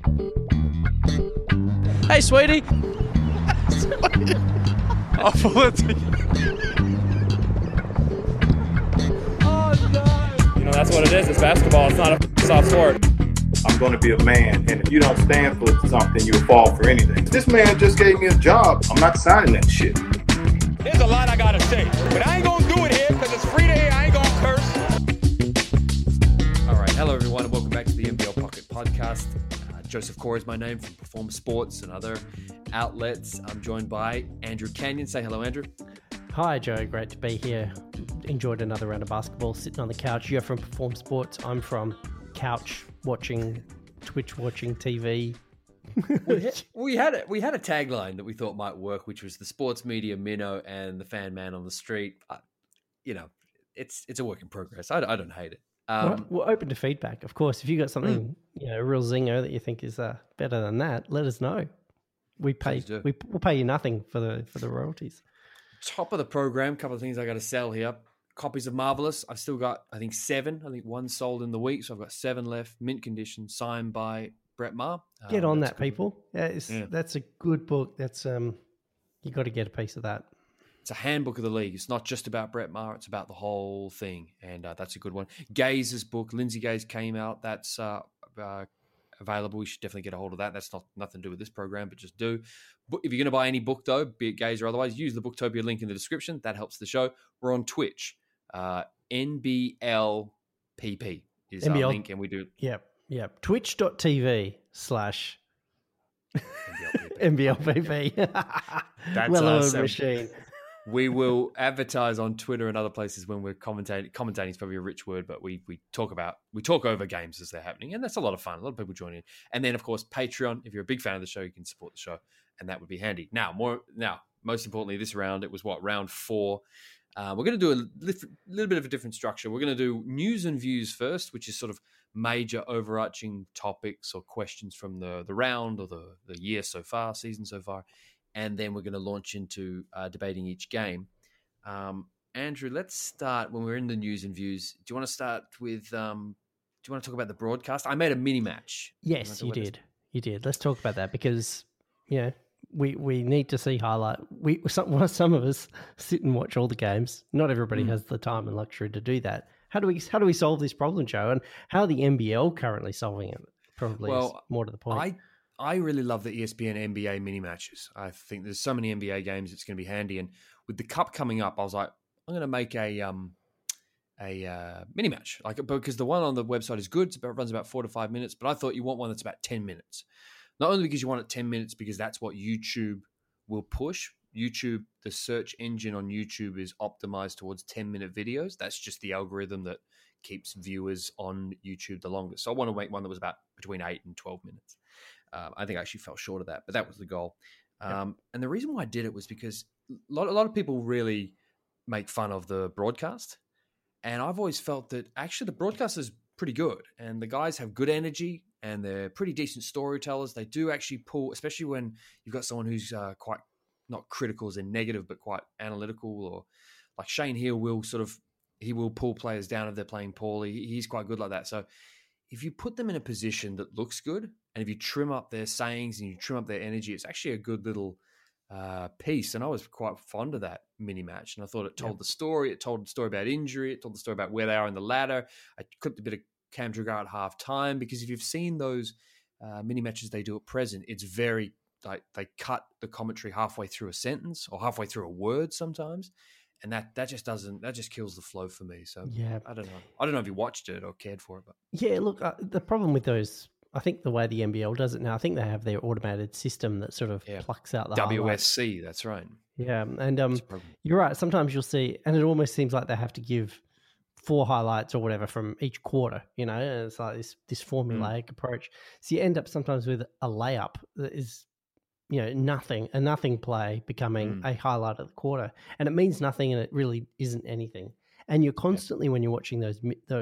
Hey, sweetie. I'll pull it to you. Oh, no. You know, that's what it is. It's basketball. It's not a soft sport. I'm going to be a man, and if you don't stand for something, you'll fall for anything. This man just gave me a job. I'm not signing that shit. There's a lot I gotta say, but I ain't gonna do it here because it's free to hear. I ain't gonna curse. All right. Hello, everyone, and welcome back to the NBL Pocket Podcast. Joseph Core is my name from Perform Sports and other outlets. I'm joined by Andrew Canyon. Say hello, Andrew. Hi, Joe. Great to be here. Enjoyed another round of basketball, sitting on the couch. You're from Perform Sports. I'm from couch watching, Twitch watching TV. We had a tagline that we thought might work, which was the sports media minnow and the fan man on the street. It's a work in progress. I don't hate it. We're open to feedback, of course. If you got something, a real zinger that you think is better than that, let us know. We'll pay you nothing for the royalties. Top of the program, couple of things I got to sell here. Copies of Marvelous. I've still got, I think, 7. I think 1 sold in the week, so I've got 7 left. Mint condition, signed by Brett Maher. Get on that, people. That's a good book. That's you got to get a piece of that. It's a handbook of the league. It's not just about Brett Maher. It's about the whole thing, and that's a good one. Gaze's book, Lindsay Gaze, came out. That's available. You should definitely get a hold of that. That's nothing to do with this program, but just do. But if you're going to buy any book, though, be it Gaze or otherwise, use the Booktopia link in the description. That helps the show. We're on Twitch. NBLPP is our link, and we do... Yep. Twitch.tv/NBLPP. That's well-oiled machine. We will advertise on Twitter and other places when we're commentating. Commentating is probably a rich word, but we talk over games as they're happening, and that's a lot of fun. A lot of people join in, and then of course Patreon. If you're a big fan of the show, you can support the show, and that would be handy. Now, most importantly, this round it was round 4. We're going to do a little bit of a different structure. We're going to do news and views first, which is sort of major overarching topics or questions from the round or the year so far, season so far. And then we're going to launch into debating each game. Andrew, let's start when we're in the news and views. Do you want to start with, do you want to talk about the broadcast? I made a mini match. Yes, you did. You did. Let's talk about that because, we need to see highlight. Some of us sit and watch all the games. Not everybody has the time and luxury to do that. How do we solve this problem, Joe? And how are the NBL currently solving it? Probably is more to the point. I really love the ESPN NBA mini matches. I think there's so many NBA games, it's going to be handy. And with the Cup coming up, I was like, I'm going to make a mini match, because the one on the website is good. It runs about 4 to 5 minutes, but I thought you want one that's about 10 minutes. Not only because you want it 10 minutes, because that's what YouTube will push. YouTube, the search engine on YouTube is optimized towards 10-minute videos. That's just the algorithm that keeps viewers on YouTube the longest. So I want to make one that was about between 8 and 12 minutes. I think I actually fell short of that, but that was the goal. And the reason why I did it was because a lot of people really make fun of the broadcast. And I've always felt that actually the broadcast is pretty good. And the guys have good energy and they're pretty decent storytellers. They do actually pull, especially when you've got someone who's quite not critical as in negative, but quite analytical, or like Shane Heal will pull players down if they're playing poorly. He's quite good like that. So if you put them in a position that looks good, and if you trim up their sayings and you trim up their energy, it's actually a good little piece. And I was quite fond of that mini match. And I thought it told the story. It told the story about injury. It told the story about where they are in the ladder. I clipped a bit of Cam Dragar at half time, because if you've seen those mini matches they do at present, it's very like they cut the commentary halfway through a sentence or halfway through a word sometimes. And that just kills the flow for me. So I don't know if you watched it or cared for it. But look, the problem with those, I think the way the NBL does it now, I think they have their automated system that sort of plucks out the WSC. highlights. That's right. Yeah, and you're right. Sometimes you'll see, and it almost seems like they have to give 4 highlights or whatever from each quarter. And it's like this formulaic approach. So you end up sometimes with a layup that is, a nothing play becoming a highlight of the quarter, and it means nothing, and it really isn't anything. And you're constantly, when you're watching those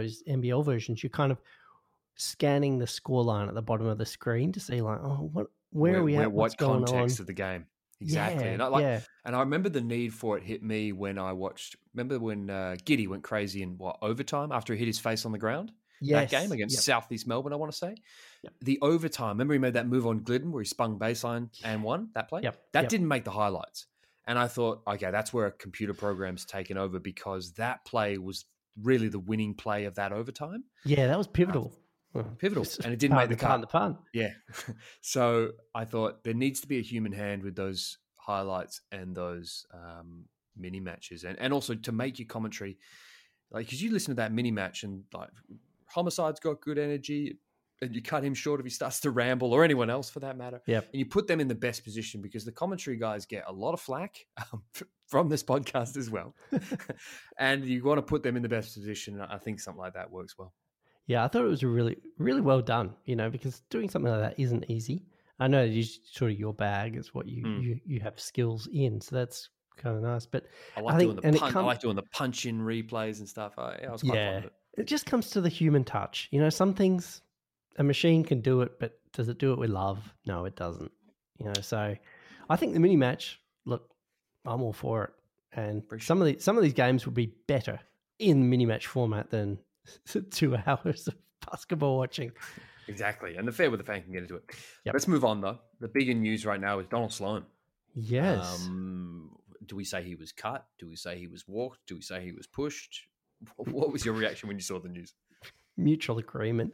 NBL versions, you're kind of scanning the scoreline at the bottom of the screen to see where are we at, what's going on, what context of the game. Exactly. And I remember the need for it hit me when I watched. Remember when Giddy went crazy in overtime after he hit his face on the ground? Yes. That game against Southeast Melbourne, I want to say. The overtime. Remember he made that move on Glidden where he spun baseline and won that play? That didn't make the highlights. And I thought, okay, that's where a computer program's taken over because that play was really the winning play of that overtime. Yeah, that was pivotal. Pivotal. And it didn't make the cut. The pun. Yeah. So I thought there needs to be a human hand with those highlights and those mini matches. And also to make your commentary, like, because you listen to that mini match and like Homicide's got good energy and you cut him short if he starts to ramble or anyone else for that matter. Yep. And you put them in the best position because the commentary guys get a lot of flack from this podcast as well. And you want to put them in the best position. I think something like that works well. Yeah, I thought it was really, really well done, because doing something like that isn't easy. I know it's sort of your bag. It's what you have skills in. So that's kind of nice. But I like doing the punch-in replays and stuff. I was quite fond of it. It just comes to the human touch. Some things a machine can do it, but does it do it with love? No, it doesn't. So I think the mini match, look, I'm all for it. And some of these games would be better in mini match format than 2 hours of basketball watching. Exactly. And the fair with the fan can get into it. Yep. Let's move on, though. The bigger news right now is Donald Sloan. Yes. Do we say he was cut? Do we say he was walked? Do we say he was pushed? What was your reaction when you saw the news? Mutual agreement.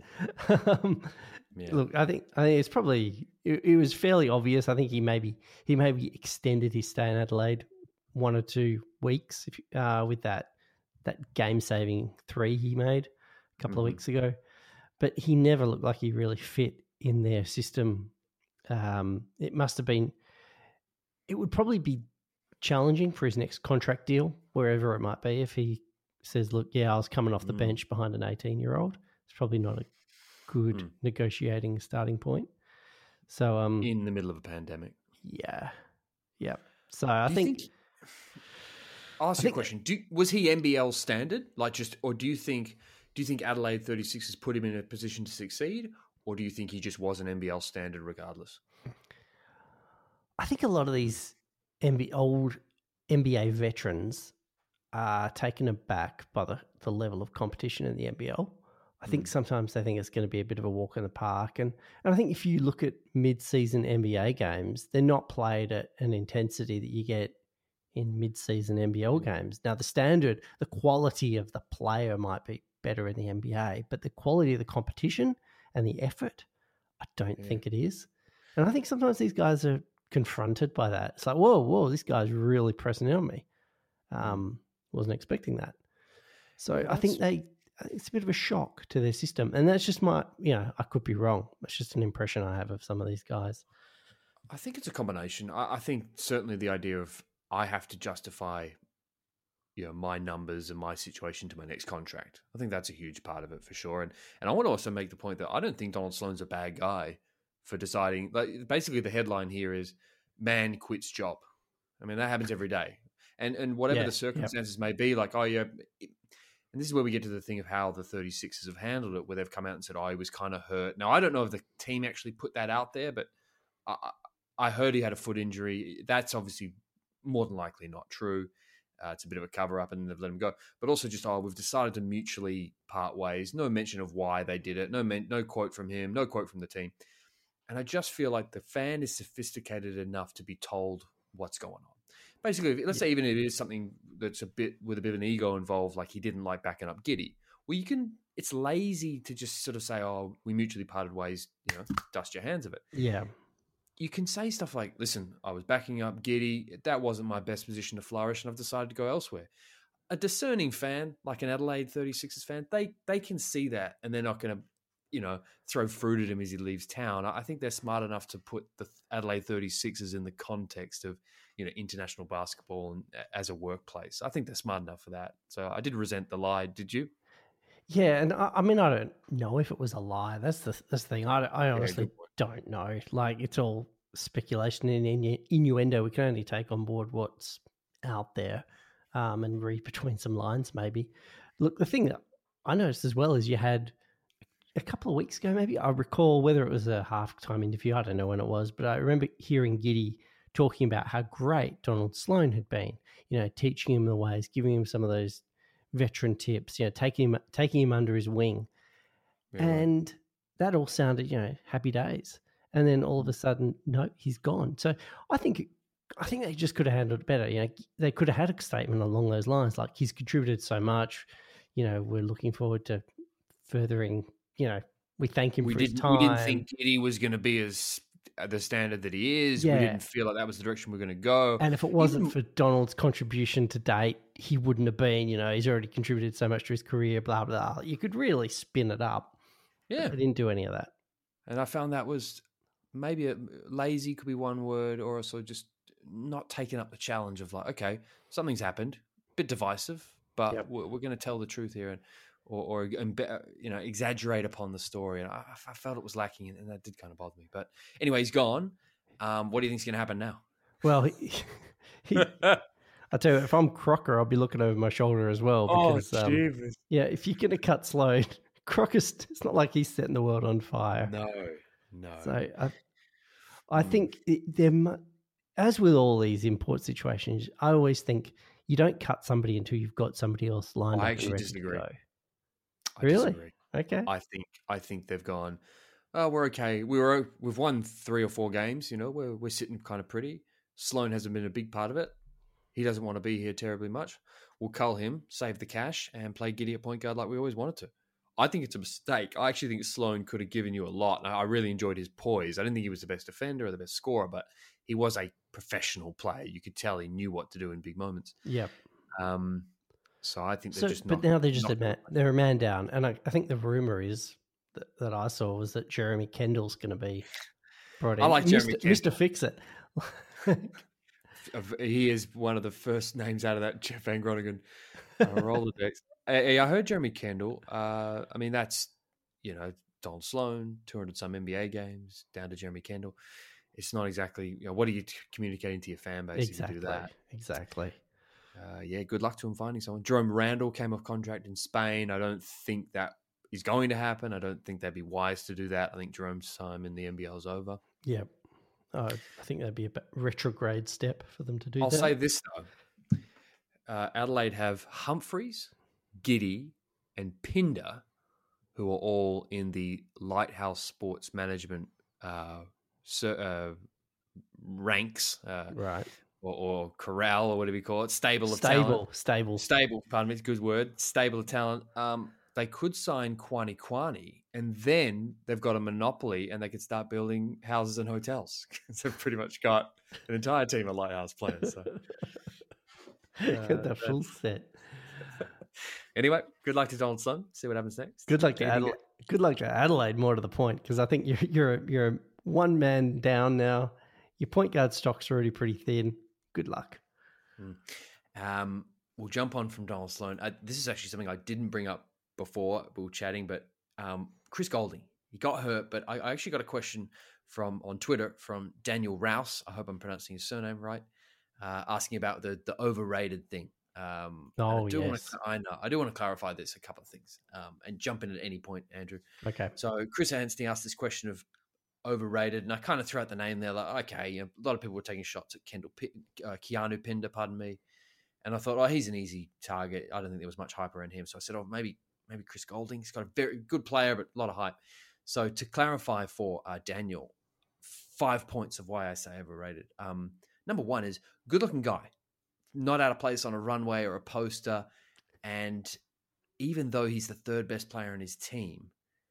Look, I think it's probably it was fairly obvious. I think he maybe extended his stay in Adelaide 1 or 2 weeks with that game-saving 3 he made a couple of weeks ago. But he never looked like he really fit in their system. It would probably be challenging for his next contract deal, wherever it might be, if he says, look, I was coming off the bench behind an 18-year-old. It's probably not a good negotiating starting point. So in the middle of a pandemic. Yeah. Yeah. So I think I'll ask you a question. Was he NBL standard? Or do you think Adelaide 36 has put him in a position to succeed? Or do you think he just was an NBL standard regardless? I think a lot of these old NBA veterans are taken aback by the level of competition in the NBL. I think sometimes they think it's going to be a bit of a walk in the park. And I think if you look at mid-season NBA games, they're not played at an intensity that you get in mid-season NBL games. Now, the quality of the player might be better in the NBA, but the quality of the competition and the effort, I don't think it is. And I think sometimes these guys are confronted by that. It's like, whoa, this guy's really pressing in on me. Wasn't expecting that. So I think it's a bit of a shock to their system. And that's just I could be wrong. That's just an impression I have of some of these guys. I think it's a combination. I think certainly the idea of I have to justify, my numbers and my situation to my next contract. I think that's a huge part of it for sure. And I want to also make the point that I don't think Donald Sloan's a bad guy for deciding. Like, basically, the headline here is man quits job. I mean, that happens every day. And whatever the circumstances may be, like, and this is where we get to the thing of how the 36ers have handled it, where they've come out and said, he was kind of hurt. Now, I don't know if the team actually put that out there, but I heard he had a foot injury. That's obviously more than likely not true. It's a bit of a cover-up and they've let him go. But also just, we've decided to mutually part ways. No mention of why they did it. No quote from him. No quote from the team. And I just feel like the fan is sophisticated enough to be told what's going on. Basically, let's say even it is something that's with a bit of an ego involved, like he didn't like backing up Giddey. Well, it's lazy to just sort of say, we mutually parted ways, dust your hands of it. Yeah. You can say stuff like, listen, I was backing up Giddey. That wasn't my best position to flourish, and I've decided to go elsewhere. A discerning fan, like an Adelaide 36ers fan, they can see that, and they're not going to, throw fruit at him as he leaves town. I think they're smart enough to put the Adelaide 36ers in the context of, international basketball and as a workplace. I think they're smart enough for that. So I did resent the lie. Did you? Yeah, and I mean, I don't know if it was a lie. That's the thing. I honestly don't know. Like, it's all speculation and innuendo. We can only take on board what's out there and read between some lines, maybe. Look, the thing that I noticed as well is you had a couple of weeks ago, maybe, I recall whether it was a halftime interview, I don't know when it was, but I remember hearing Giddey talking about how great Donald Sloan had been, teaching him the ways, giving him some of those veteran tips, taking him under his wing. Yeah. And that all sounded, happy days. And then all of a sudden, no, he's gone. So I think they just could have handled it better. They could have had a statement along those lines, like he's contributed so much. We're looking forward to furthering. We thank him for his time. We didn't think Giddy was going to be as the standard that he is. Yeah. We didn't feel like that was the direction we were going to go. And if it wasn't for Donald's contribution to date, he wouldn't have been. He's already contributed so much to his career. Blah blah. You could really spin it up. Yeah, they didn't do any of that. And I found that was maybe lazy could be one word, or also just not taking up the challenge of like, okay, something's happened, a bit divisive, but we're going to tell the truth here, or exaggerate upon the story. And I felt it was lacking, and that did kind of bother me. But anyway, he's gone. What do you think is going to happen now? Well, I tell you, if I'm Crocker, I'll be looking over my shoulder as well. Because, if you're going to cut Sloan, Crocker's, it's not like he's setting the world on fire. No. So I think as with all these import situations, I always think you don't cut somebody until you've got somebody else lined up. I actually disagree. Really? Disagree. Okay. I think they've gone. Oh, we're okay. We've won 3 or 4 games. We're sitting kind of pretty. Sloan hasn't been a big part of it. He doesn't want to be here terribly much. We'll cull him, save the cash, and play Giddy at point guard like we always wanted to. I think it's a mistake. I actually think Sloan could have given you a lot. I really enjoyed his poise. I didn't think he was the best defender or the best scorer, but he was a professional player. You could tell he knew what to do in big moments. Yeah. So I think they're just not. But now they're just they're a man down. And I think the rumor is that I saw was that Jeremy Kendall's going to be brought in. I like Jeremy Kendall. Mr. Fix-It. He is one of the first names out of that Jeff Van Groningen Rolodex. I heard Jeremy Kendall. That's, Don Sloan, 200 some NBA games, down to Jeremy Kendall. It's not exactly, what are you communicating to your fan base if you do that? Exactly. Good luck to him finding someone. Jerome Randall came off contract in Spain. I don't think that is going to happen. I don't think they'd be wise to do that. I think Jerome's time in the NBL is over. Yeah. I think that'd be a retrograde step for them to do. I'll say this, though. Adelaide have Humphreys, Giddy, and Pinder, who are all in the Lighthouse Sports Management ranks, right? Or corral, or whatever you call it, stable, pardon me, it's a good word, stable of talent. They could sign Kwani, and then they've got a monopoly, and they could start building houses and hotels. So they've pretty much got an entire team of Lighthouse players. So. Get the full set. Anyway, good luck to Donald Sloan. See what happens next. Good luck to Adelaide. Good luck to Adelaide. More to the point, because I think you're a one man down now. Your point guard stock's already pretty thin. Good luck. We'll jump on from Donald Sloan. This is actually something I didn't bring up before we were chatting, but Chris Goulding, he got hurt, but I actually got a question on Twitter from Daniel Rouse. I hope I'm pronouncing his surname right. Asking about the overrated thing. I do want to clarify this, a couple of things, and jump in at any point, Andrew. Okay. So Chris Anstey asked this question of overrated, and I kind of threw out the name there, like, okay, a lot of people were taking shots at Keanu Pinder, pardon me, and I thought, he's an easy target. I don't think there was much hype around him, so I said, maybe Chris Goulding. He's got a very good player, but a lot of hype. So to clarify for Daniel, 5 points of why I say overrated. Number one is good-looking guy, not out of place on a runway or a poster. And even though he's the third best player in his team,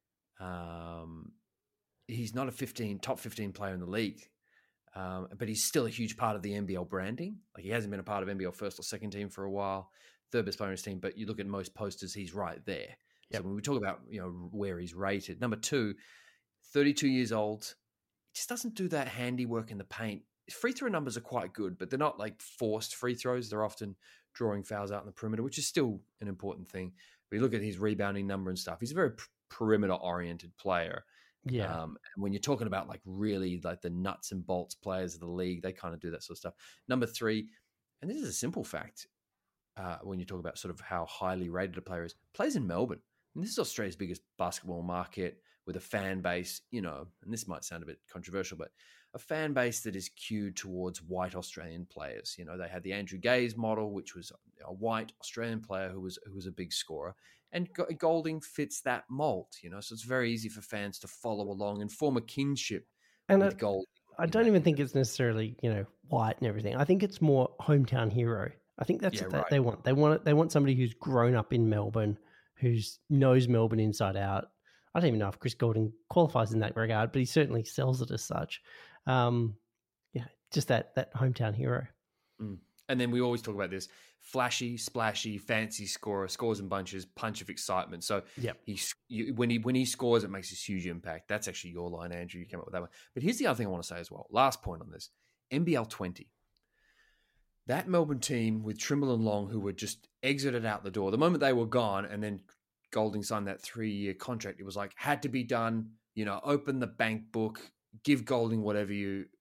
he's not a top 15 player in the league. But he's still a huge part of the NBL branding. Like, he hasn't been a part of NBL first or second team for a while. Third best player in his team, but you look at most posters, he's right there. Yep. So when we talk about, where he's rated, number two, 32 years old, just doesn't do that handiwork in the paint. His free throw numbers are quite good, but they're not like forced free throws. They're often drawing fouls out in the perimeter, which is still an important thing. But you look at his rebounding number and stuff, he's a very perimeter-oriented player. Yeah. And when you're talking about like really like the nuts and bolts players of the league, they kind of do that sort of stuff. Number three, and this is a simple fact, when you talk about sort of how highly rated a player is, plays in Melbourne. And this is Australia's biggest basketball market, with a fan base, you know, and this might sound a bit controversial, but a fan base that is cued towards white Australian players. You know, they had the Andrew Gaze model, which was a white Australian player who was a big scorer, and Golding fits that mold. You know, so it's very easy for fans to follow along and form a kinship with Golding. I don't even think it's necessarily, you know, white and everything. I think it's more hometown hero. I think that's what they want. They want somebody who's grown up in Melbourne, who knows Melbourne inside out. I don't even know if Chris Golding qualifies in that regard, but he certainly sells it as such. Just that hometown hero. And then we always talk about this: flashy, splashy, fancy scorer, scores in bunches, punch of excitement. So when he scores, it makes this huge impact. That's actually your line, Andrew. You came up with that one. But here's the other thing I want to say as well. Last point on this: NBL 20. That Melbourne team with Trimble and Long, who were just exited out the door the moment they were gone, and then Golding signed that 3-year contract. It was like, had to be done. You know, open the bank book, give Golding whatever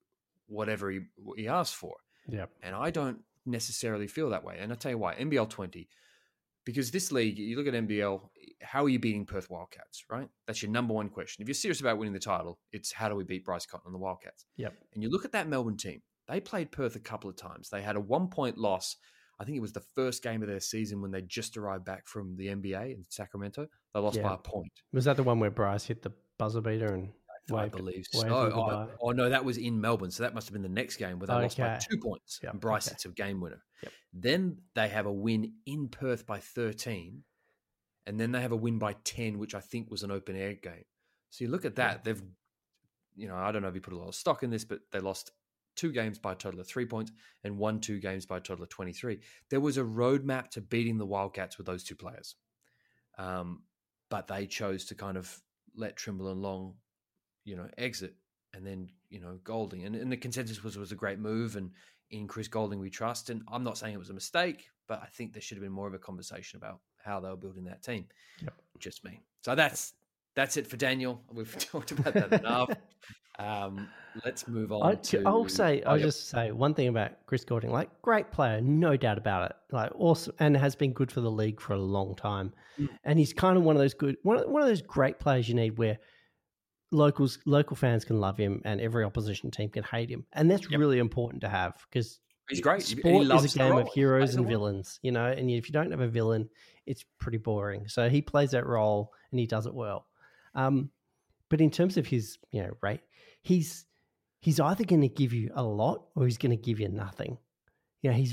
he asked for. Yeah, and I don't necessarily feel that way. And I'll tell you why. NBL 20, because this league, you look at NBL, how are you beating Perth Wildcats, right? That's your number one question. If you're serious about winning the title, it's how do we beat Bryce Cotton and the Wildcats? Yep. And you look at that Melbourne team, they played Perth a couple of times. They had a 1-point loss. I think it was the first game of their season when they just arrived back from the NBA in Sacramento. They lost by a point. Was that the one where Bryce hit the buzzer beater and I believe so. Oh, no, that was in Melbourne. So that must have been the next game where they lost by 2 points. Yep. And Bryce hits a game winner. Yep. Then they have a win in Perth by 13. And then they have a win by 10, which I think was an open air game. So you look at that. They've, you know, I don't know if you put a lot of stock in this, but they lost 2 games by a total of 3 points and won 2 games by a total of 23. There was a roadmap to beating the Wildcats with those 2 players. But they chose to kind of let Trimble and Long, you know, exit, and then, you know, Golding. And the consensus was a great move, and in Chris Golding we trust. And I'm not saying it was a mistake, but I think there should have been more of a conversation about how they were building that team. Yep. Just me. So that's it for Daniel. We've talked about that enough. Let's move on. I'll just say one thing about Chris Golding. Like, great player, no doubt about it. Like, awesome, and has been good for the league for a long time. And he's kind of one of those great players you need where local fans can love him and every opposition team can hate him, and that's really important to have, because he's great. Sport is a game of heroes and villains, you know. And if you don't have a villain, it's pretty boring. So he plays that role and he does it well. But in terms of his, you know, rate, he's either going to give you a lot or he's going to give you nothing. You know, he's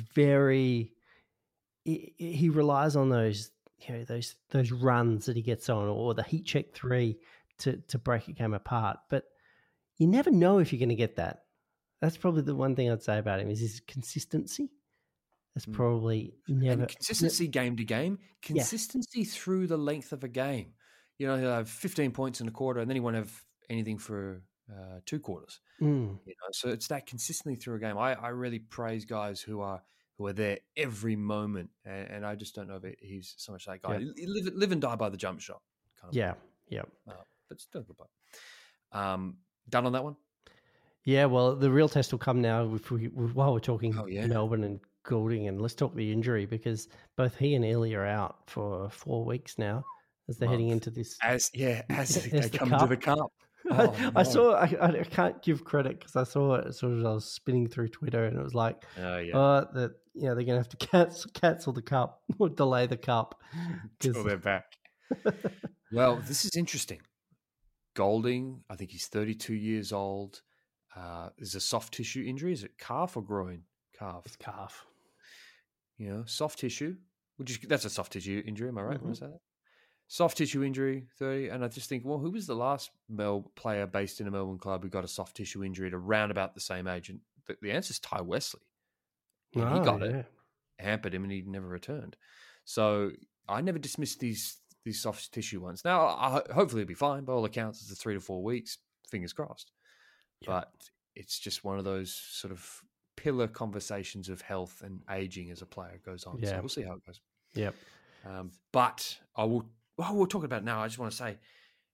he relies on those, you know, those runs that he gets on, or the heat check 3 to break a game apart. But you never know if you're going to get that. That's probably the one thing I'd say about him is his consistency. That's probably never... And consistency game to game. Consistency through the length of a game. You know, he'll have 15 points in a quarter and then he won't have anything for 2 quarters. You know, so it's that consistency through a game. I really praise guys who are there every moment, and I just don't know if he's so much that guy. Yeah. Live and die by the jump shot. Kind of but still good play. Done on that one? Yeah, well, the real test will come now while we're talking Melbourne and Golding, and let's talk the injury, because both he and Ely are out for 4 weeks now as they're heading into this. As they come to the cup. Oh, I saw. I can't give credit because I saw it sort of. I was spinning through Twitter and it was like, they're going to have to cancel the cup or delay the cup until they're back. Well, this is interesting. Golding, I think he's 32 years old. Is a soft tissue injury. Is it calf or groin? Calf. It's calf. You know, soft tissue. That's a soft tissue injury. Am I right when I say that? Soft tissue injury, 30. And I just think, well, who was the last player based in a Melbourne club who got a soft tissue injury at around about the same age? And the answer is Ty Wesley. He got it, hampered him, and he never returned. So I never dismissed these soft tissue ones. Now, hopefully it'll be fine. By all accounts, it's 3 to 4 weeks. Fingers crossed. Yeah. But it's just one of those sort of pillar conversations of health and aging as a player goes on. Yeah. So we'll see how it goes. Yep. But we'll talk about it now. I just want to say,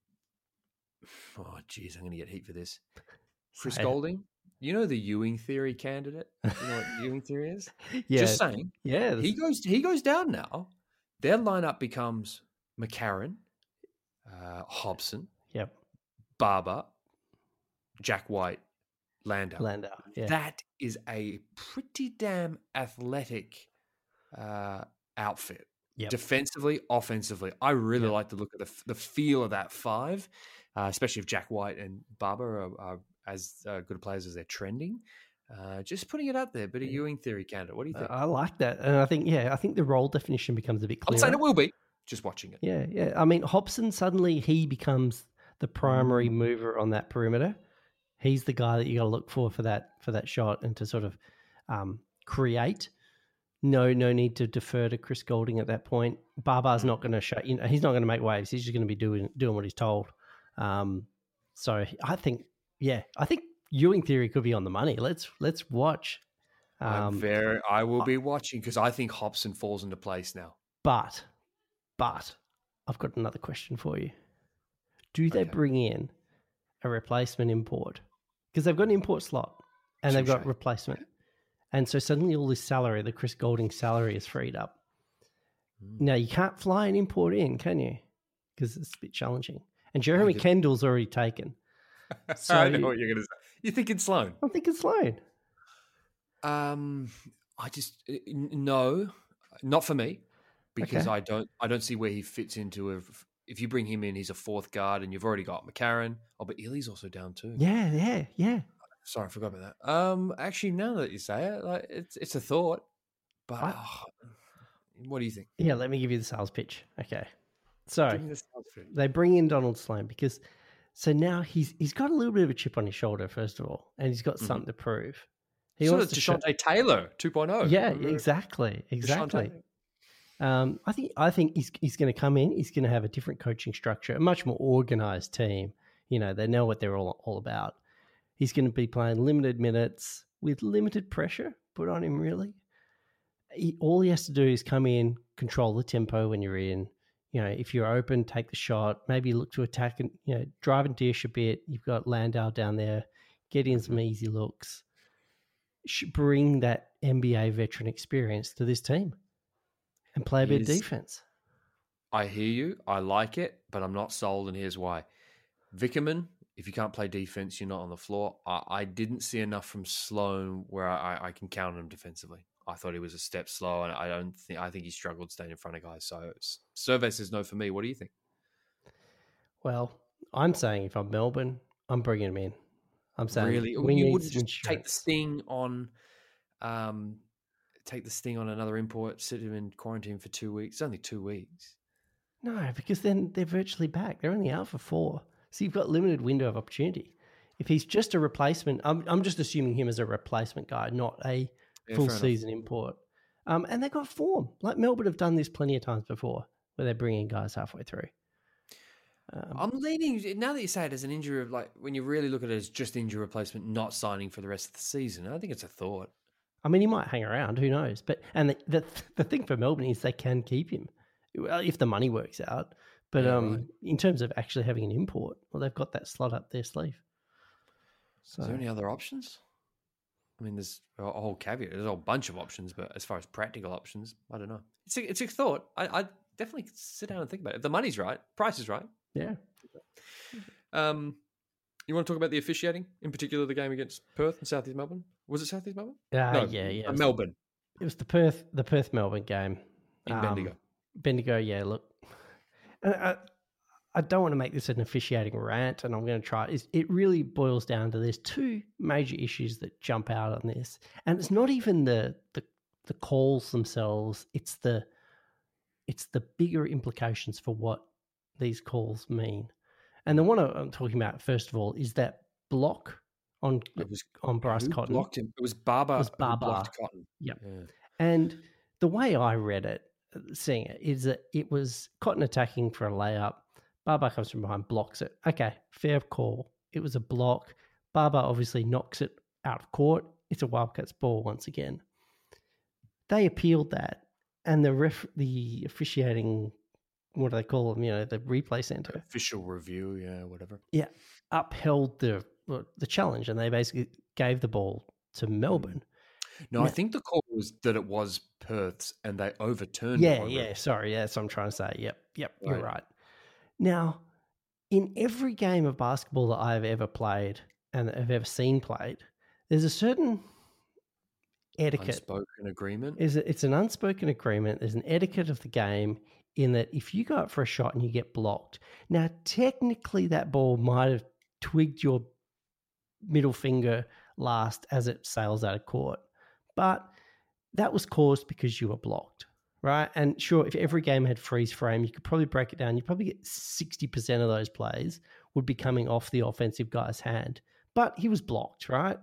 I'm going to get heat for this. Chris Golding, you know the Ewing theory candidate? You know what Ewing theory is? Yeah. Just saying. Yeah. He goes down now. Their lineup becomes McCarron, Hobson, Barber, Jack White, Landau. Yeah. That is a pretty damn athletic outfit. Yep. Defensively, offensively. I really like to look at the feel of that five, especially if Jack White and Barber are as good players as they're trending. Just putting it out there, bit of Ewing theory candidate. What do you think? I like that. And I think the role definition becomes a bit clearer. I'm saying it will be. Just watching it. Yeah. I mean, Hobson, suddenly he becomes the primary mover on that perimeter. He's the guy that you got to look for that shot and to sort of create. No need to defer to Chris Goulding at that point. Barbar's not going to show. He's not going to make waves. He's just going to be doing what he's told. So I think Ewing theory could be on the money. Let's watch. I will be watching because I think Hobson falls into place now. But I've got another question for you. Do they bring in a replacement import? Because they've got an import slot and they've got replacement. And so suddenly all this salary, the Chris Goulding salary, is freed up. Now, you can't fly an import in, can you? Because it's a bit challenging. And Jeremy Kendall's already taken. So I know what you're going to say. You thinking Sloan? I'm thinking Sloan. No, not for me. Because I don't see where he fits into if you bring him in, he's a fourth guard, and you've already got McCarron. Oh, but Ely's also down too. Yeah. Sorry, I forgot about that. Actually, now that you say it, like it's a thought. But what do you think? Yeah, let me give you the sales pitch. Okay, so they bring in Donald Sloan because now he's got a little bit of a chip on his shoulder, first of all, and he's got something to prove. He sort wants of DeShante Taylor 2.0. Yeah, exactly. I think he's going to come in. He's going to have a different coaching structure, a much more organized team. They know what they're all about. He's going to be playing limited minutes with limited pressure put on him, really. All he has to do is come in, control the tempo when you're in. If you're open, take the shot, maybe look to attack and, drive and dish a bit. You've got Landau down there, get in some easy looks. Bring that NBA veteran experience to this team and play a bit of defense. I hear you. I like it, but I'm not sold, and here's why. Vickerman, if you can't play defense, you're not on the floor. I didn't see enough from Sloan where I can count on him defensively. I thought he was a step slow, and I think he struggled staying in front of guys. So survey says no for me. What do you think? Well, I'm saying if I'm Melbourne, I'm bringing him in. I'm saying really, you wouldn't just take the sting on another import, sit him in quarantine for 2 weeks. It's only 2 weeks. No, because then they're virtually back. They're only out for 4. So you've got limited window of opportunity. If he's just a replacement, I'm just assuming him as a replacement guy, not a full season import. And they've got form. Like Melbourne have done this plenty of times before where they're bringing guys halfway through. I'm leaning, now that you say it as an injury, of like when you really look at it as just injury replacement, not signing for the rest of the season, I think it's a thought. I mean, he might hang around, who knows? But the thing for Melbourne is they can keep him if the money works out. But in terms of actually having an import, well, they've got that slot up their sleeve. So, is there any other options? I mean, there's a whole caveat. There's a whole bunch of options, but as far as practical options, I don't know. It's a thought. I definitely sit down and think about it. If the money's right, price is right. Yeah. You want to talk about the officiating, in particular the game against Perth and South East Melbourne? Was it South East Melbourne? Yeah. Melbourne. It was the Perth Melbourne game in Bendigo. Bendigo, yeah. Look, I don't want to make this an officiating rant, and I'm going to try. It really boils down to there's 2 major issues that jump out on this, and it's not even the calls themselves. It's the bigger implications for what these calls mean. And the one I'm talking about, first of all, is that block on Bryce Cotton. Blocked him. It was Barber. Who blocked Cotton. Yep. Yeah. And the way I read it, seeing it, is that it was Cotton attacking for a layup. Barber comes from behind, blocks it. Okay, fair call. It was a block. Barber obviously knocks it out of court. It's a Wildcats ball once again. They appealed that, and the officiating, what do they call them? The replay center. Official review, yeah, whatever. Yeah, upheld the challenge, and they basically gave the ball to Melbourne. No, I think the call was that it was Perth's, and they overturned. Yeah. Sorry, that's what I'm trying to say. Yep, you're right. Now, in every game of basketball that I've ever played and that I've ever seen played, there's a certain etiquette. Unspoken agreement. It's an unspoken agreement. There's an etiquette of the game in that if you go up for a shot and you get blocked, now technically that ball might have twigged your middle finger last as it sails out of court, but that was caused because you were blocked, right? And sure, if every game had freeze frame, you could probably break it down. You probably get 60% of those plays would be coming off the offensive guy's hand, but he was blocked, right?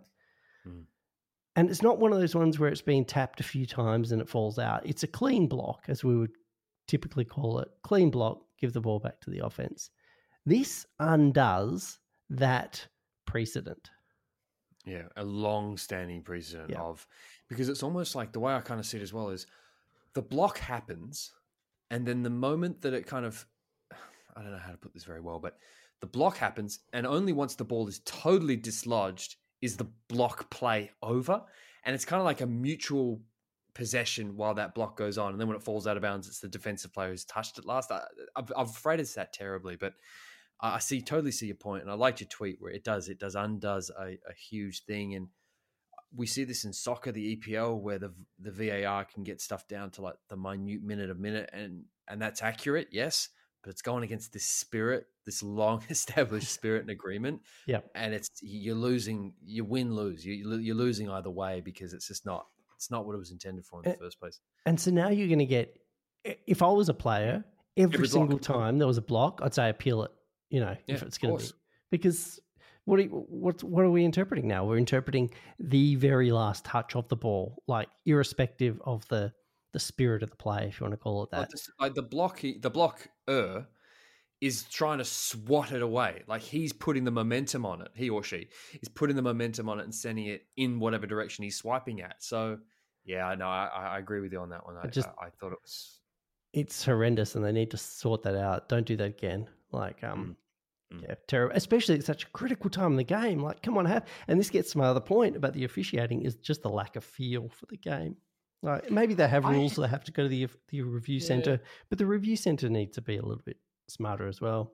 And it's not one of those ones where it's being tapped a few times and it falls out. It's a clean block, as we would typically call it. Clean block, give the ball back to the offense. This undoes that precedent. Yeah, a long-standing precedent of, because it's almost like the way I kind of see it as well is the block happens, and then the moment that it kind of, I don't know how to put this very well, but the block happens, and only once the ball is totally dislodged is the block play over, and it's kind of like a mutual possession while that block goes on, and then when it falls out of bounds, it's the defensive player who's touched it last. I'm afraid it's that terribly, but I totally see your point, and I liked your tweet where it undoes a huge thing, and we see this in soccer, the EPL, where the VAR can get stuff down to like the minute minute, and that's accurate, yes, but it's going against this spirit, this long established spirit and agreement, and you're losing, you win lose, you're losing either way because it's just not what it was intended for in the first place. And so now you're going to get, if I was a player, every single time there was a block, I'd say appeal it. If it's going to be, because what are we interpreting now? We're interpreting the very last touch of the ball, like irrespective of the spirit of the play, if you want to call it that. Like the blocker is trying to swat it away. Like he's putting the momentum on it. He or she is putting the momentum on it and sending it in whatever direction he's swiping at. So yeah, no, I agree with you on that one. I thought it's horrendous, and they need to sort that out. Don't do that again. Like, yeah, terrible. Especially at such a critical time in the game. Like, come on, and this gets to my other point about the officiating is just the lack of feel for the game. Like, maybe they have rules that have to go to the review center, but the review center needs to be a little bit smarter as well.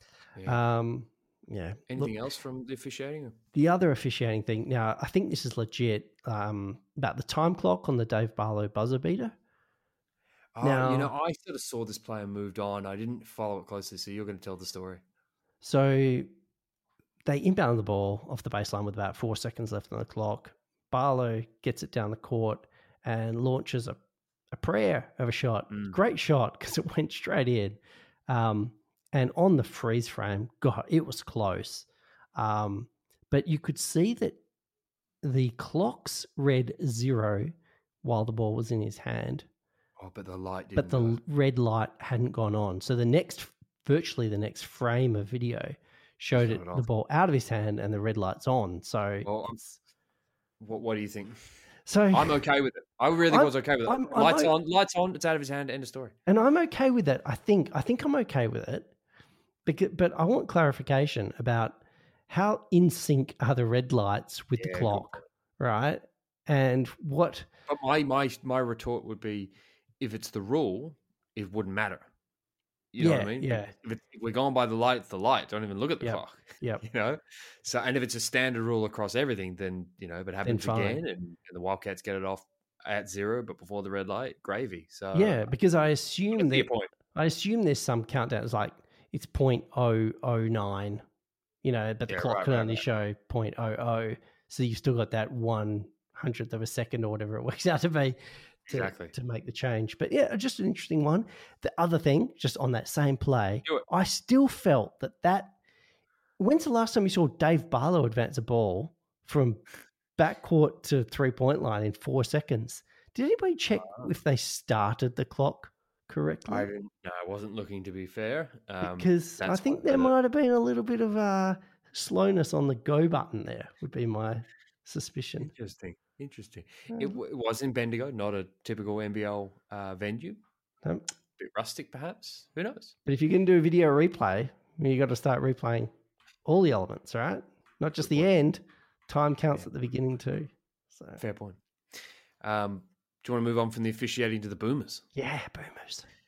Yeah. Anything else from the officiating? The other officiating thing. Now, I think this is legit. About the time clock on the Dave Barlow buzzer beater. Now, I sort of saw this play and moved on. I didn't follow it closely, so you're going to tell the story. So they inbound the ball off the baseline with about 4 seconds left on the clock. Barlow gets it down the court and launches a prayer of a shot. Great shot because it went straight in. And on the freeze frame, God, it was close. But you could see that the clocks read 0 while the ball was in his hand. Oh, but the light didn't. But the red light hadn't gone on. So virtually the next frame of video showed the ball out of his hand and the red light's on. So what do you think? So I'm okay with it. I really was okay with it. Lights on, it's out of his hand, end of story. And I'm okay with that. I think I'm okay with it. But I want clarification about how in sync are the red lights with the clock, right? And what? But my retort would be, if it's the rule, it wouldn't matter. You know what I mean? Yeah. If we're going by the light, it's the light. Don't even look at the clock. Yeah. So, and if it's a standard rule across everything, then but it happens again, and the Wildcats get it off at 0, but before the red light, gravy. So yeah, because I assume there's some countdown. It's like it's 0.009, but the clock can only show 0.00. So you've still got that 1/100th of a second or whatever it works out to be. To make the change. But yeah, just an interesting one. The other thing, just on that same play, I still felt that when's the last time you saw Dave Barlow advance a ball from backcourt to 3-point line in 4 seconds? Did anybody check if they started the clock correctly? I didn't. No, I wasn't looking, to be fair. Because I think there might have been a little bit of slowness on the go button there, would be my suspicion. Interesting. It was in Bendigo, not a typical NBL venue. A bit rustic, perhaps. Who knows? But if you're going to do a video replay, you got to start replaying all the elements, right? Not just the end. Time counts at the beginning too. So fair point. Do you want to move on from the officiating to the Boomers? Yeah, Boomers.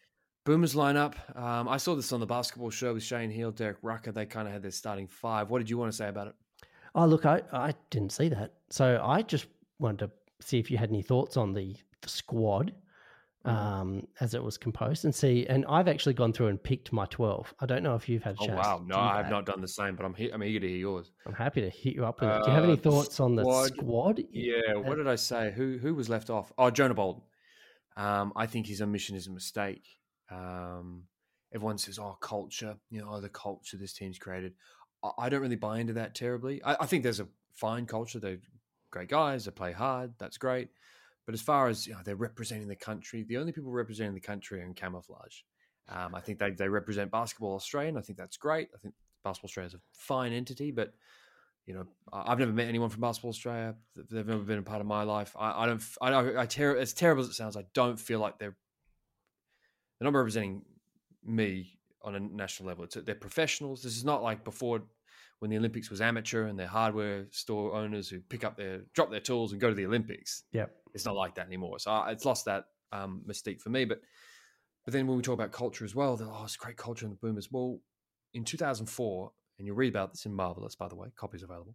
Boomers lineup. I saw this on the basketball show with Shane Heal, Derek Rucker. They kind of had their starting five. What did you want to say about it? Oh, look, I didn't see that. So I just wanted to see if you had any thoughts on the squad as it was composed and see. And I've actually gone through and picked my 12. I don't know if you've had a chance. Oh, wow. to No, do I have that. not done the same, but I'm eager to hear yours. I'm happy to hit you up with it. Do you have any thoughts on the squad? Yeah, what did I say? Who was left off? Oh, Jonah Bolden. I think his omission is a mistake. Everyone says, culture, the culture this team's created. I don't really buy into that terribly. I think there's a fine culture. They're great guys. They play hard. That's great. But as far as they're representing the country, the only people representing the country are in camouflage. I think they represent Basketball Australia, and I think that's great. I think Basketball Australia is a fine entity, but I've never met anyone from Basketball Australia. They've never been a part of my life. As terrible as it sounds, I don't feel like they're not representing me on a national level. They're professionals. This is not like before when the Olympics was amateur and they're hardware store owners who drop their tools and go to the Olympics. Yep. It's not like that anymore. So it's lost that mystique for me. But then when we talk about culture as well, it's great culture in the Boomers. Well, in 2004, and you'll read about this in Marvelous, by the way, copies available.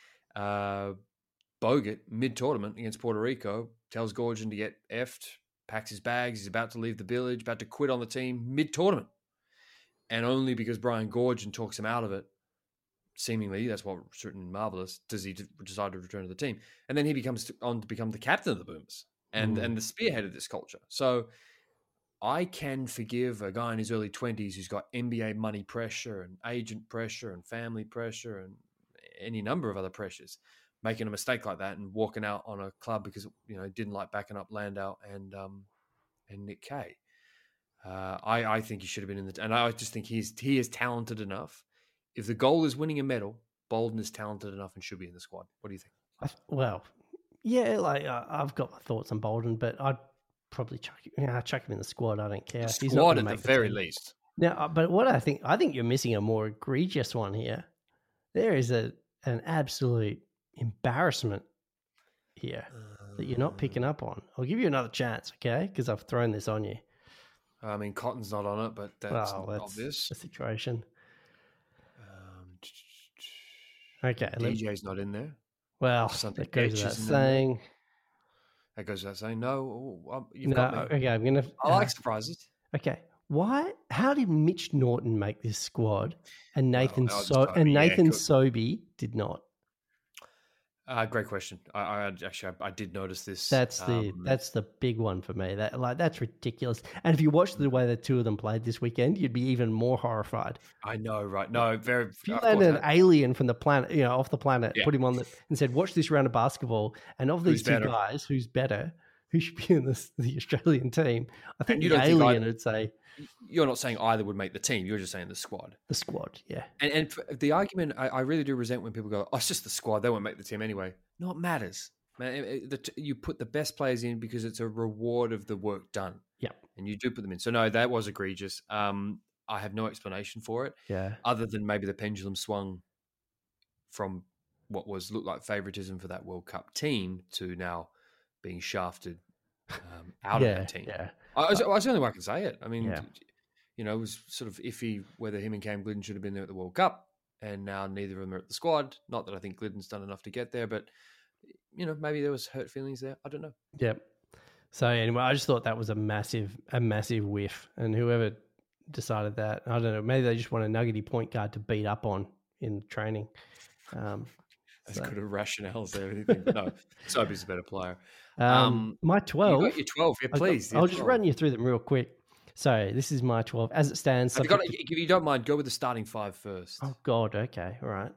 Bogut, mid-tournament against Puerto Rico, tells Gorgon to get effed, packs his bags, he's about to leave the village, about to quit on the team mid-tournament. And only because Brian Gorgon talks him out of it, seemingly, that's what was written in Marvelous, does he decide to return to the team. And then he becomes to become the captain of the Boomers and the spearhead of this culture. So I can forgive a guy in his early 20s who's got NBA money pressure and agent pressure and family pressure and any number of other pressures, making a mistake like that and walking out on a club because didn't like backing up Landau and Nick Kay. I think he should have been in and I just think he is talented enough. If the goal is winning a medal, Bolden is talented enough and should be in the squad. What do you think? Well, yeah, I've got my thoughts on Bolden, but I'd probably chuck him in the squad. I don't care. He's not at the very least. Now, but what I think you're missing a more egregious one here. There is an absolute embarrassment here that you're not picking up on. I'll give you another chance, okay? Because I've thrown this on you. I mean, Cotton's not on it, but that's obvious. The situation. Okay. DJ's not in there. Well, that goes without saying. That goes without saying. No, you've got me. Okay, I'm going to... I like surprises. Okay. How did Mitch Norton make this squad and Nathan Sobey did not? Great question. I did notice this. That's the big one for me. That's ridiculous. And if you watched the way the two of them played this weekend, you'd be even more horrified. I know, right? No, very. If you landed an alien from the planet, off the planet, put him on and said, "Watch this round of basketball," and of these two guys, who's better? Who should be in the Australian team? I think the alien would say. You're not saying either would make the team. You're just saying the squad. The squad, yeah. And the argument, I really do resent when people go, "Oh, it's just the squad. They won't make the team anyway." No, it matters, man. You put the best players in because it's a reward of the work done. Yeah, and you do put them in. So no, that was egregious. I have no explanation for it. Yeah. Other than maybe the pendulum swung from what looked like favoritism for that World Cup team to now being shafted out of that team. Yeah. That's the only way I can say it. I mean, it was sort of iffy whether him and Cam Glidden should have been there at the World Cup, and now neither of them are at the squad. Not that I think Glidden's done enough to get there, but maybe there was hurt feelings there. I don't know. Yep. So anyway, I just thought that was a massive whiff, and whoever decided that, I don't know, maybe they just want a nuggety point guard to beat up on in training. As good a rationale as anything. No, Sobey's a better player. My 12. You got your 12, yeah, please. I'll just run you through them real quick. So this is my 12 as it stands. If you don't mind, go with the starting five first. Oh God, okay, all right.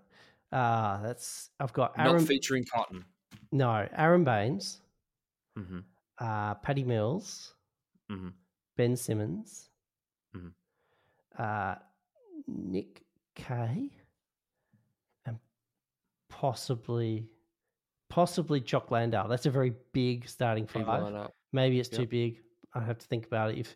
I've got Aaron. Not featuring Cotton. No, Aaron Baines, Mm-hmm. Paddy Mills, Mm-hmm. Ben Simmons, Mm-hmm. Nick Kay, and possibly Jock Landau. That's a very big starting five. Maybe it's too big. I have to think about it.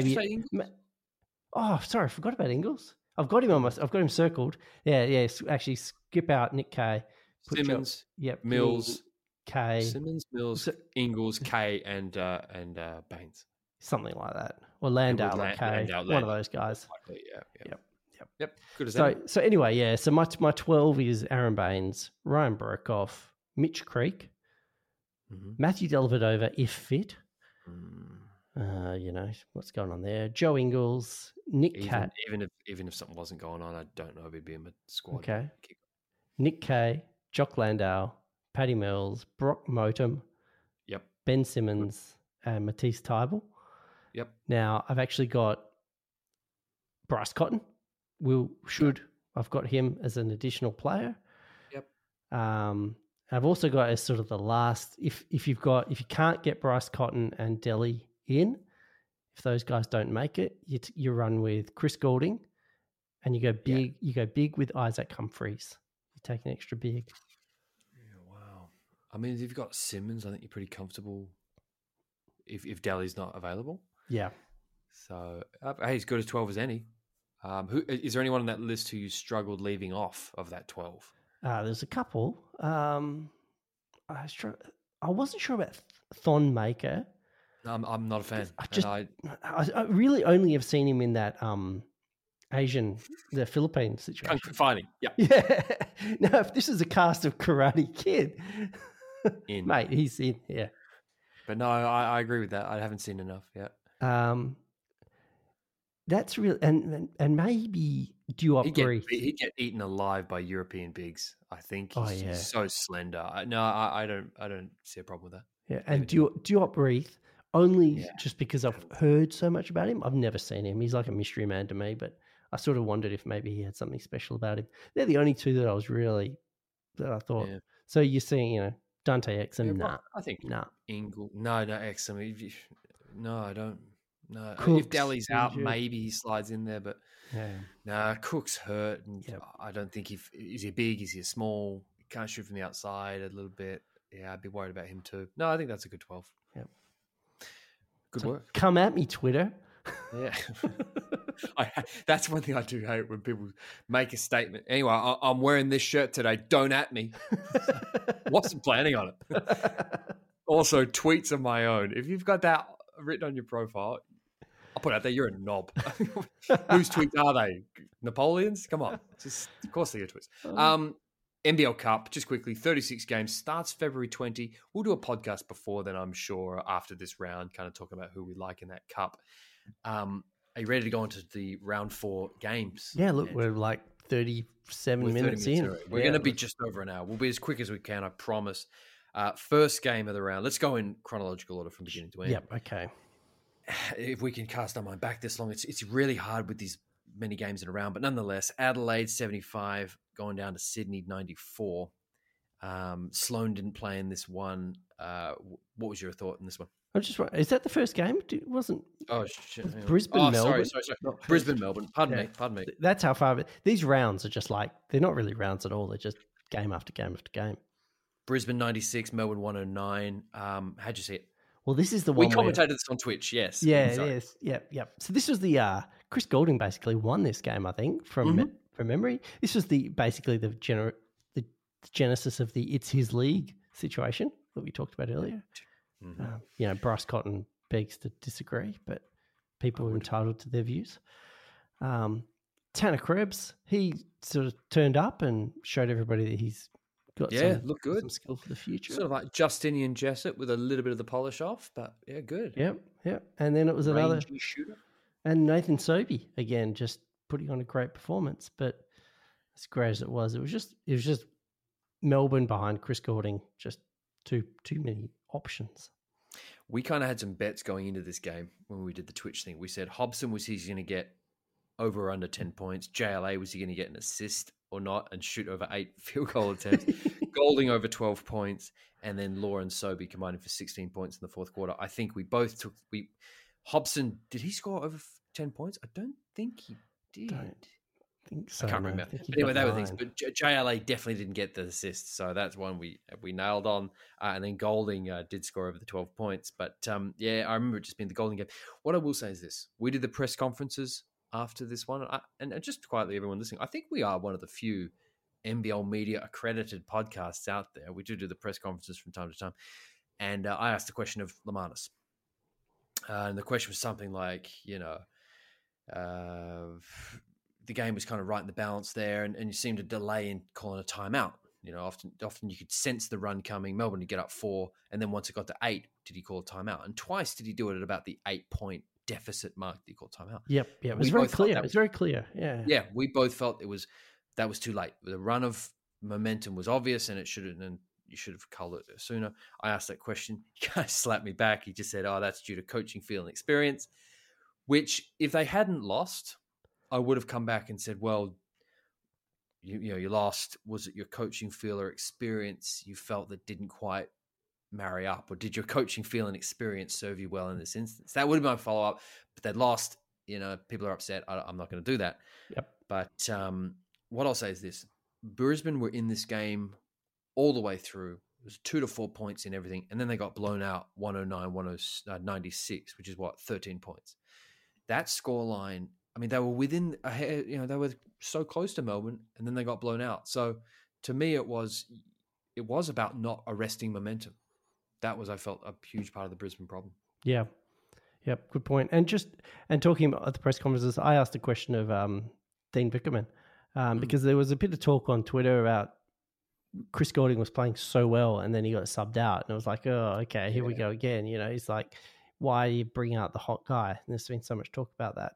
Sorry, I forgot about Ingles. I've got him I've got him circled. Yeah. Actually, skip out Nick Kay. Simmons. Mills. Kay. Simmons, Mills, Ingles, Kay, and Baines. something like that, or Landale or Kay, one of those guys. Likely, yeah. Yep. Yep. Good as So any. so anyway, yeah. So my 12 is Aaron Baines, Ryan Broekhoff, Mitch Creek, Mhm. Matthew Dellavedova if fit. Mm. You know what's going on there. Joe Ingles, Nick Cat. Even if something wasn't going on, I don't know if he'd be in the squad. Okay. Nick Kay, Jock Landale, Paddy Mills, Brock Motum, Yep. Ben Simmons, and Matisse Tybel. Yep. Now I've actually got Bryce Cotton. I've got him as an additional player. Yep. I've also got as sort of the last. If you can't get Bryce Cotton and Delhi in, if those guys don't make it, you run with Chris Goulding, and you go big. You go big with Isaac Humphries. You take an extra big. Yeah, wow. I mean, if you've got Simmons, I think you're pretty comfortable. If Delhi's not available, Yeah. so hey, as good as 12 as any. Who is there anyone on that list who you struggled leaving off of that 12? There's a couple. I wasn't sure about Thon Maker. No, I'm not a fan. I really only have seen him in that the Philippine situation. Kung Fu fighting. Yeah. Yeah. Now, if this is a cast of Karate Kid, mate, he's in. Yeah. But no, I agree with that. I haven't seen enough yet. That's real, and maybe Duop Greece. He'd get eaten alive by European bigs. I think he's so slender. I don't see a problem with that. Yeah, and Duop Reith, only just because I've heard so much about him. I've never seen him. He's like a mystery man to me, but I sort of wondered if maybe he had something special about him. They're the only two that I thought. Yeah. So you're seeing, Dante Exum, nah. I think nah. Ingle, no, Exum. No, I don't. No, Cooks, if Delhi's out, maybe he slides in there, but yeah. Cook's hurt, and I don't think is he big, is he small? He can't shoot from the outside a little bit. Yeah, I'd be worried about him too. No, I think that's a good 12. Yep. Good work. Come at me, Twitter. Yeah. That's one thing I do hate when people make a statement. Anyway, I'm wearing this shirt today. Don't at me. Wasn't planning on it. Also, tweets of my own. If you've got that written on your profile, I'll put it out there. You're a knob. Whose tweets are they? Napoleon's? Come on. Of course they're your tweets. NBL Cup, just quickly, 36 games, starts February 20. We'll do a podcast before then, I'm sure, after this round, kind of talking about who we like in that cup. Are you ready to go into the round 4 games? Yeah, look, we're like 37 minutes in. We're going to be just over an hour. We'll be as quick as we can, I promise. First game of the round. Let's go in chronological order from beginning to end. Yep, okay. If we can cast our mind back this long, it's really hard with these many games in a round, but nonetheless, Adelaide 75 going down to Sydney 94. Sloane didn't play in this one. What was your thought in this one? I'm just right. Is that the first game? It wasn't. Oh shit! Brisbane, Melbourne. Sorry. Brisbane, Melbourne. Pardon me. That's how far. These rounds are just like they're not really rounds at all. They're just game after game after game. Brisbane 96, Melbourne 109. How'd you see it? Well, this is the one we commentated this on Twitch. Yes. Yeah, it is. Yep. So this was the Chris Goulding basically won this game, I think, from memory. This was basically the genesis of the it's his league situation that we talked about earlier. Bryce Cotton begs to disagree, but people are entitled to their views. Tanner Krebs, he sort of turned up and showed everybody that he's got some skill for the future. Sort of like Justinian Jessup with a little bit of the polish off, but good. Yep. And then it was another shooter. And Nathan Sobey, again, just putting on a great performance. But as great as it was just Melbourne behind Chris Goulding, just too many options. We kind of had some bets going into this game when we did the Twitch thing. We said Hobson was he's going to get over or under 10 points. JLA was he going to get an assist or not and shoot over 8 field goal attempts. Goulding over 12 points, and then Law and Sobey combining for 16 points in the fourth quarter. I think we both took Hobson, did he score over 10 points? I don't think he did. Don't think so. I can't remember. But anyway, they were things. But JLA definitely didn't get the assist, so that's one we nailed on. And then Goulding did score over the 12 points. But I remember it just being the Goulding game. What I will say is this: we did the press conferences after this one, and just quietly, everyone listening, I think we are one of the few NBL media accredited podcasts out there. We do the press conferences from time to time, and I asked the question of Lamanis. And the question was something like, the game was kind of right in the balance there, and you seemed to delay in calling a timeout. Often you could sense the run coming. Melbourne would get up 4, and then once it got to 8, did he call a timeout? And twice did he do it at about the 8-point deficit mark that he called timeout. Yep. It was very clear. It was very clear. Yeah. Yeah, we both felt that was too late. The run of momentum was obvious, and you should have called it sooner. I asked that question. He kind of slapped me back. He just said, "Oh, that's due to coaching, feel, and experience." Which, if they hadn't lost, I would have come back and said, "Well, you lost. Was it your coaching feel or experience you felt that didn't quite marry up, or did your coaching feel and experience serve you well in this instance?" That would have been my follow up. But they'd lost. People are upset. I'm not going to do that. Yep. But what I'll say is this: Brisbane were in this game all the way through. It was 2 to 4 points in everything, and then they got blown out 109-96, which is 13 points. That scoreline. I mean, they were within a hair, they were so close to Melbourne, and then they got blown out. So to me, it was about not arresting momentum. That was, I felt, a huge part of the Brisbane problem. Yeah. Yep. Good point. And talking about at the press conferences, I asked a question of Dean Vickerman because there was a bit of talk on Twitter about Chris Goulding was playing so well, and then he got subbed out, and it was like, oh, okay, here we go again. He's like, why are you bringing out the hot guy? And there's been so much talk about that.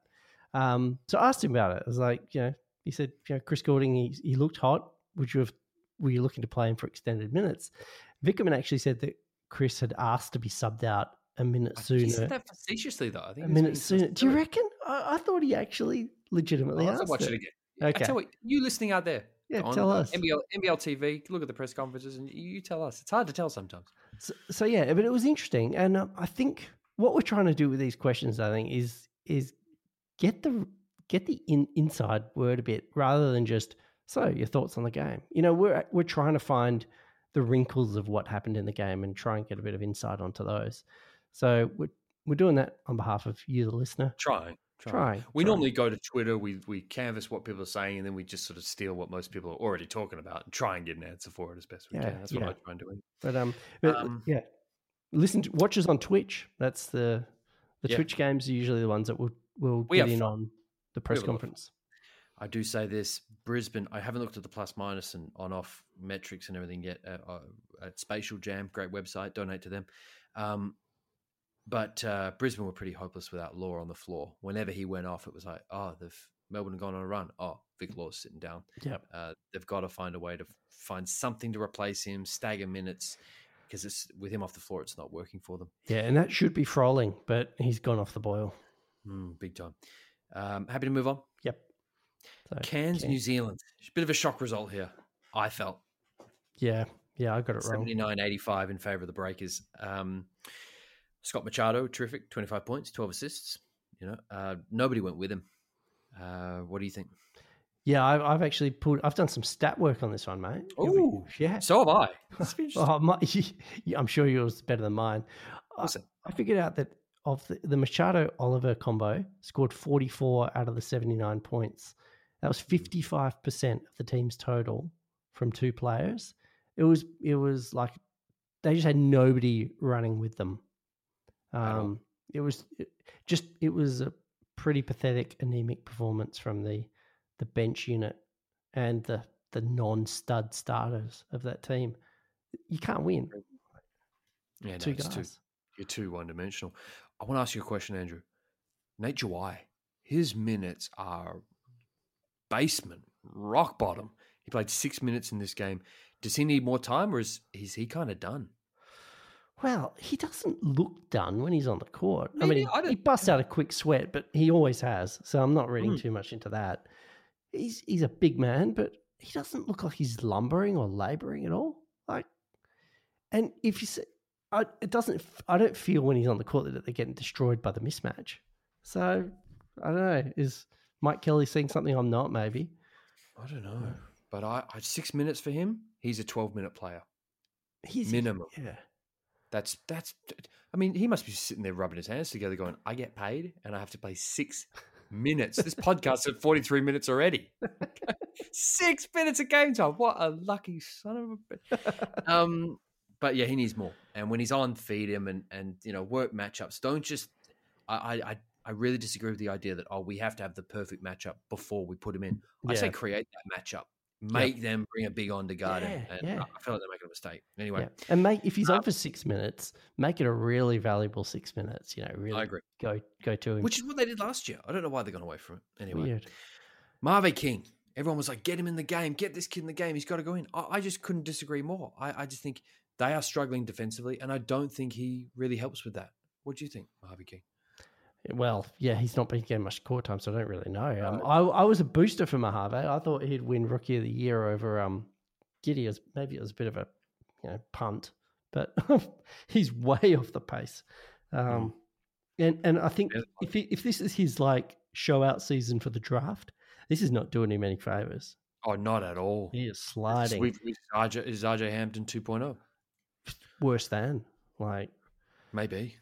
So I asked him about it. I was like, he said, Chris Goulding, he looked hot. Were you looking to play him for extended minutes? Vickerman actually said that Chris had asked to be subbed out a minute sooner. He said that facetiously, though. I think a minute sooner. Do you reckon? I thought he actually legitimately asked. I'll watch it again. Okay. I tell you, you listening out there. Yeah, tell us. NBL TV, look at the press conferences and you tell us. It's hard to tell sometimes. So yeah, but it was interesting. And I think what we're trying to do with these questions, I think, is get the inside word a bit rather than just, so your thoughts on the game. We're trying to find the wrinkles of what happened in the game and try and get a bit of insight onto those. So we're doing that on behalf of you, the listener. Trying. We normally go to Twitter, we canvass what people are saying, and then we just sort of steal what most people are already talking about and try and get an answer for it as best we can. That's what I try and do. But watch us on Twitch. That's the Twitch games are usually the ones that we'll get in on the press conference. I do say this, Brisbane, I haven't looked at the plus minus and on-off metrics and everything yet at Spatial Jam, great website, donate to them. But Brisbane were pretty hopeless without Law on the floor. Whenever he went off, it was like, Melbourne had gone on a run. Oh, Vic Law's sitting down. Yep. They've got to find a way to find something to replace him, stagger minutes, because it's with him off the floor, it's not working for them. Yeah, and that should be Froling, but he's gone off the boil. Big time. Happy to move on? Yep. So, Cairns, New Zealand. It's a bit of a shock result here, I felt. Yeah, I got it wrong. 79-85 in favour of the Breakers. Scott Machado, terrific, 25 points, 12 assists. Nobody went with him. What do you think? Yeah, I've actually I've done some stat work on this one, mate. Oh, yeah. So have I. I'm sure yours is better than mine. I figured out that of the Machado-Oliver combo scored 44 out of the 79 points. That was 55% of the team's total from two players. It was like they just had nobody running with them. It was a pretty pathetic, anemic performance from the bench unit and the non-stud starters of that team. You can't win. Yeah, two guys. You're too one-dimensional. I want to ask you a question, Andrew. Nate Jawai, his minutes are basement, rock bottom. He played 6 minutes in this game. Does he need more time, or is he kind of done? Well, he doesn't look done when he's on the court. He busts out a quick sweat, but he always has. So I'm not reading too much into that. He's a big man, but he doesn't look like he's lumbering or labouring at all. And if you say, I don't feel when he's on the court that they're getting destroyed by the mismatch. So I don't know. Is Mike Kelly seeing something I'm not? Maybe. I don't know. But I 6 minutes for him. He's a 12-minute player. He's minimum. Yeah. That's. I mean, he must be sitting there rubbing his hands together, going, "I get paid, and I have to play 6 minutes." This podcast at 43 minutes already. 6 minutes of game time. What a lucky son of a bitch. But yeah, he needs more. And when he's on, feed him and work matchups. Don't just I really disagree with the idea that we have to have the perfect matchup before we put him in. I say create that matchup, make them bring a big on to guard him, and I feel like they're making a mistake. Anyway, and if he's on for 6 minutes, make it a really valuable 6 minutes. Really, I agree. Go to him, which is what they did last year. I don't know why they got away from it. Anyway, Weird. Marvin King. Everyone was like, get him in the game, get this kid in the game. He's got to go in. I just couldn't disagree more. I just think they are struggling defensively, and I don't think he really helps with that. What do you think, Harvey King? Well, yeah, he's not been getting much court time, so I don't really know. I was a booster for Mojave. I thought he'd win Rookie of the Year over Giddy. Maybe it was a bit of a punt, but he's way off the pace. And I think if this is his show out season for the draft, this is not doing him any favors. Oh, not at all. He is sliding. Is RJ Hampton 2.0? Worse than maybe.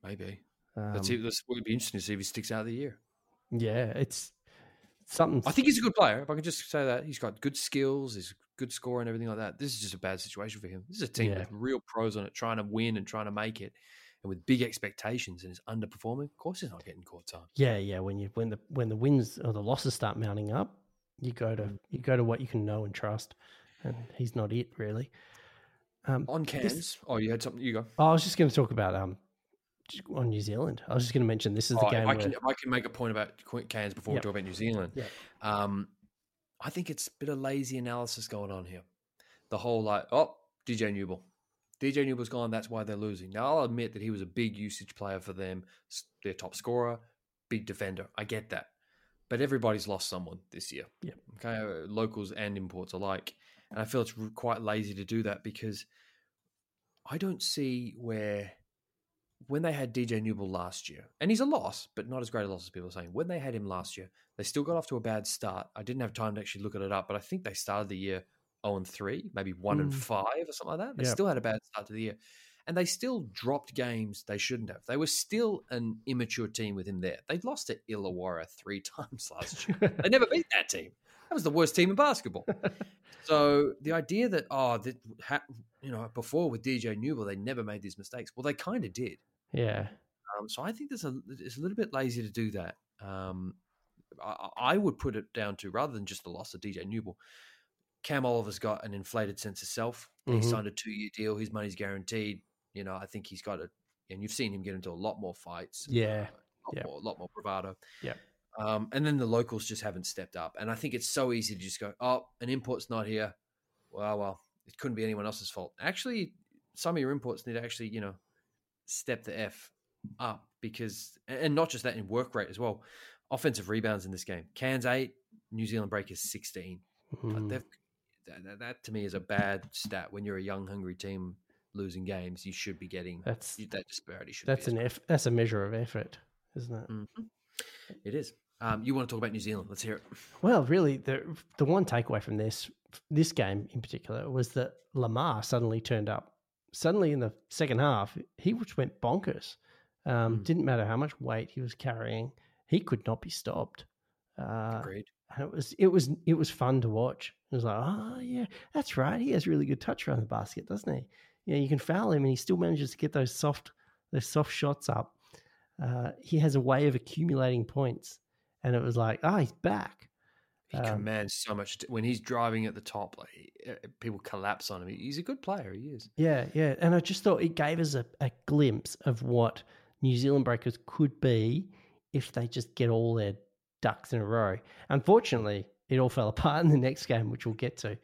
It would be interesting to see if he sticks out of the year. Yeah, it's something. I think he's a good player. If I can just say that, he's got good skills, he's a good scorer and everything like that. This is just a bad situation for him. This is a team with real pros on it, trying to win and trying to make it, and with big expectations, and is underperforming. Of course, he's not getting court time. Yeah. When the wins or the losses start mounting up, you go to what you can know and trust, and he's not it really. On Cairns, you had something. You go. I was just going to talk about on New Zealand. I was just going to mention this is the game. I can make a point about Cairns before we talk about New Zealand. Yeah. I think it's a bit of lazy analysis going on here. The whole DJ Newell. DJ Newell's gone, that's why they're losing. Now, I'll admit that he was a big usage player for them, their top scorer, big defender. I get that. But everybody's lost someone this year. Yeah. Okay, locals and imports alike. And I feel it's quite lazy to do that because I don't see where, when they had DJ Newell last year, and he's a loss, but not as great a loss as people are saying. When they had him last year, they still got off to a bad start. I didn't have time to actually look at it up, but I think they started the year 0-3, maybe 1-5 or something like that. They still had a bad start to the year. And they still dropped games they shouldn't have. They were still an immature team with him there. They'd lost to Illawarra 3 times last year. They never beat that team. That was the worst team in basketball. So the idea that, before with DJ Newell, they never made these mistakes. Well, they kind of did. Yeah. So I think it's a little bit lazy to do that. I would put it down to, rather than just the loss of DJ Newell, Cam Oliver's got an inflated sense of self. He signed a 2-year deal. His money's guaranteed. I think he's got and you've seen him get into a lot more fights. Yeah. A lot more bravado. Yeah. And then the locals just haven't stepped up. And I think it's so easy to just go, an import's not here. Well, it couldn't be anyone else's fault. Actually, some of your imports need to actually, step the F up because, and not just that, in work rate as well. Offensive rebounds in this game. Cairns 8, New Zealand Breakers 16. But that to me is a bad stat. When you're a young, hungry team losing games, you should be getting that disparity. That's a measure of effort, isn't it? Mm-hmm. It is. You want to talk about New Zealand? Let's hear it. Well, really, the one takeaway from this game in particular was that Lamar suddenly turned up. Suddenly in the second half, he just went bonkers. Didn't matter how much weight he was carrying, he could not be stopped. Agreed. And it was fun to watch. It was like, oh yeah, that's right. He has really good touch around the basket, doesn't he? You can foul him, and he still manages to get those soft shots up. He has a way of accumulating points, and it was like, he's back. He commands so much when he's driving at the top. People collapse on him. He's a good player. He is. Yeah. And I just thought it gave us a glimpse of what New Zealand Breakers could be if they just get all their ducks in a row. Unfortunately, it all fell apart in the next game, which we'll get to.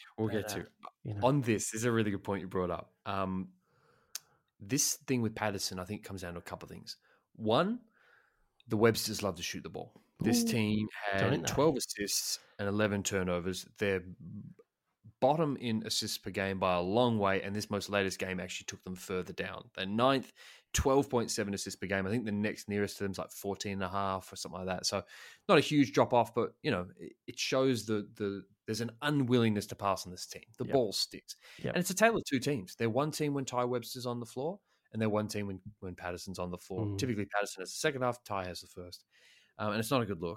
On this is a really good point you brought up. This thing with Patterson, I think, comes down to a couple of things. One, the Websters love to shoot the ball. This team had 12 assists and 11 turnovers. They're bottom in assists per game by a long way, and this most latest game actually took them further down. They're ninth, 12.7 assists per game. I think the next nearest to them is like 14.5 or something like that. So not a huge drop-off, but, it shows there's an unwillingness to pass on this team. The ball sticks. Yep. And it's a tale of two teams. They're one team when Ty Webster's on the floor, and they're one team when Patterson's on the floor. Typically, Patterson has the second half, Ty has the first. And it's not a good look.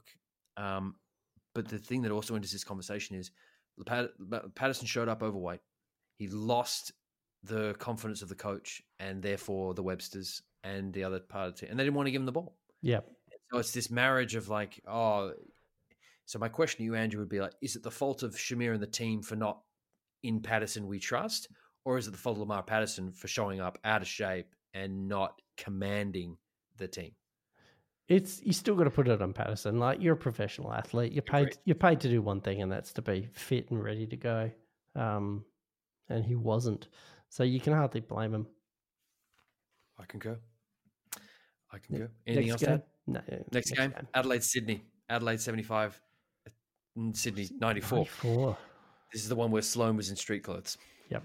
But the thing that also enters this conversation is Patterson showed up overweight. He lost the confidence of the coach and therefore the Websters. and the other part of the team, and they didn't want to give him the ball. Yeah. So it's this marriage of like, oh. So my question to you, Andrew, would be like, is it the fault of Shamir and the team for not in Patterson we trust, or is it the fault of Lamar Patterson for showing up out of shape and not commanding the team? You still got to put it on Patterson. Like, you're a professional athlete. You're paid to do one thing, and that's to be fit and ready to go. And he wasn't. So you can hardly blame him. I concur. Anything else? No. Next game. Adelaide, Sydney. Adelaide 75, Sydney 94. 94. This is the one where Sloan was in street clothes. Yep.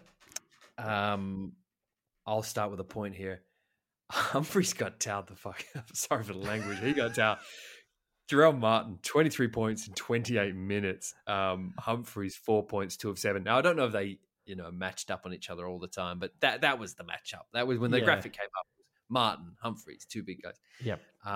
I'll start with a point here. Humphries got towed the fuck up. Sorry for the language. He got towed. Jarrell Martin, 23 points in 28 minutes. Humphries, 4 points, 2 of 7. Now, I don't know if they, matched up on each other all the time, but that was the matchup. That was when the graphic came up. Martin, Humphries, 2 big guys. Yep.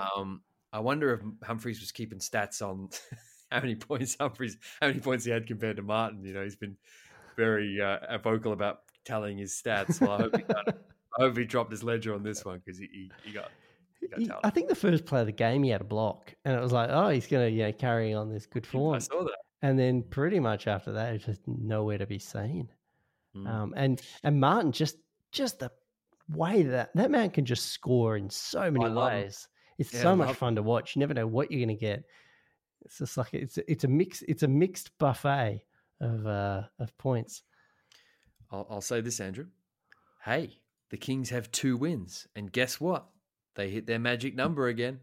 I wonder if Humphries was keeping stats on how many points he had compared to Martin. He's been very vocal about telling his stats. Well, I hope he dropped his ledger on this one because he got I think the first play of the game he had a block, and it was like, oh, he's going to carry on this good form. I saw that. And then pretty much after that, it's just nowhere to be seen. And Martin, just the way that man can just score in so many ways. It's so much fun to watch. You never know what you're going to get. It's just like it's a mixed buffet of points. I'll say this, Andrew. Hey, the Kings have 2 wins, and guess what? They hit their magic number again.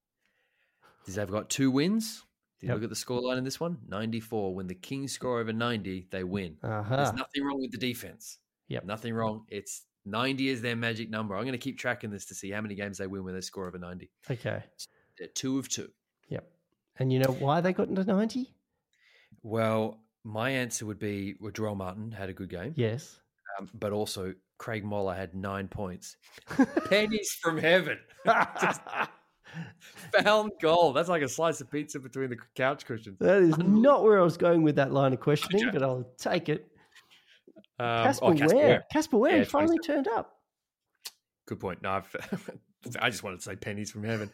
They've got 2 wins. Did you look at the scoreline in this one? 94. When the Kings score over 90, they win. There's nothing wrong with the defense. Yep. Nothing wrong. It's 90 is their magic number. I'm going to keep tracking this to see how many games they win when they score over 90. Okay. They're 2 of 2. Yep. And you know why they got into 90? Well, my answer would be Jarrell Martin had a good game. Yes. But also Craig Moller had 9 points. Pennies from heaven. Just found goal. That's like a slice of pizza between the couch cushions. That is not where I was going with that line of questioning, but I'll take it. Casper Ware finally turned up. Good point. No, I just wanted to say pennies from heaven.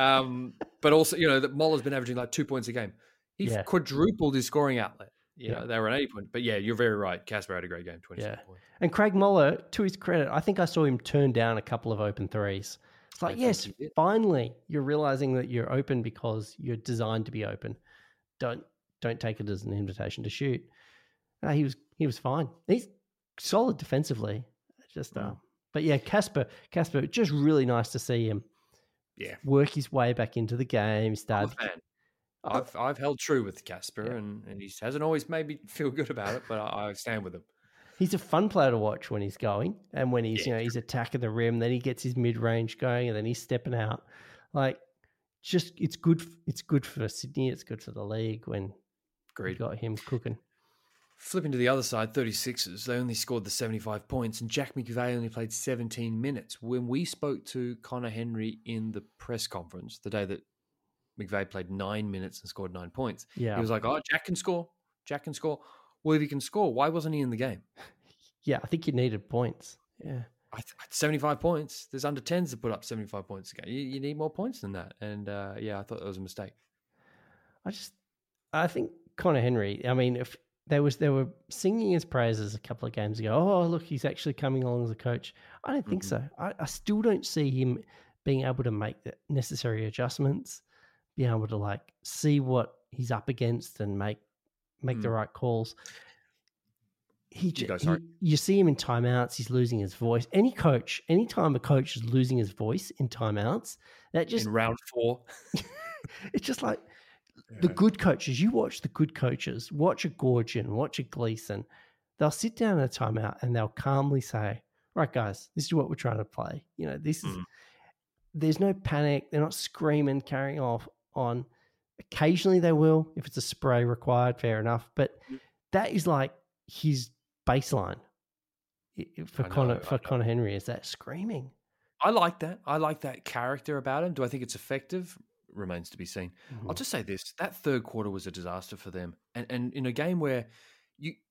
But also, that Moller's been averaging like 2 points a game. He quadrupled his scoring outlet. They were an 80 point. But you're very right. Casper had a great game, 27 points. And Craig Moller, to his credit, I think I saw him turn down a couple of open threes. It's like, yes, finally, you're realizing that you're open because you're designed to be open. Don't take it as an invitation to shoot. He was fine. He's solid defensively. But yeah, Casper, just really nice to see him. Yeah, work his way back into the game. I've held true with Casper, and he hasn't always made me feel good about it, but I stand with him. He's a fun player to watch when he's going, and when he's he's attacking the rim. Then he gets his mid range going, and then he's stepping out. Like, just it's good. It's good for Sydney. It's good for the league when you got him cooking. Flipping to the other side, 36ers, they only scored the 75 points, and Jack McVeigh only played 17 minutes. When we spoke to Connor Henry in the press conference, the day that McVeigh played 9 minutes and scored 9 points, he was like, oh, Jack can score. Well, if he can score, why wasn't he in the game? Yeah, I think he needed points. Yeah. 75 points. There's under 10s that put up 75 points a game. You need more points than that. And, I thought that was a mistake. I think Connor Henry, I mean, if they were singing his praises a couple of games ago. Oh, look, he's actually coming along as a coach. I don't think so. I still don't see him being able to make the necessary adjustments, being able to see what he's up against and make the right calls. You see him in timeouts. He's losing his voice. Anytime a coach is losing his voice in timeouts, that just in round 4, it's just like. The good coaches, you watch the good coaches, watch a Gorgian, watch a Gleason. They'll sit down in a timeout and they'll calmly say, right, guys, this is what we're trying to play. There's no panic. They're not screaming, carrying off on. Occasionally they will. If it's a spray required, fair enough. But that is like his baseline for Connor Henry, is that screaming. I like that. I like that character about him. Do I think it's effective? Remains to be seen. I'll just say this: that third quarter was a disaster for them, and in a game where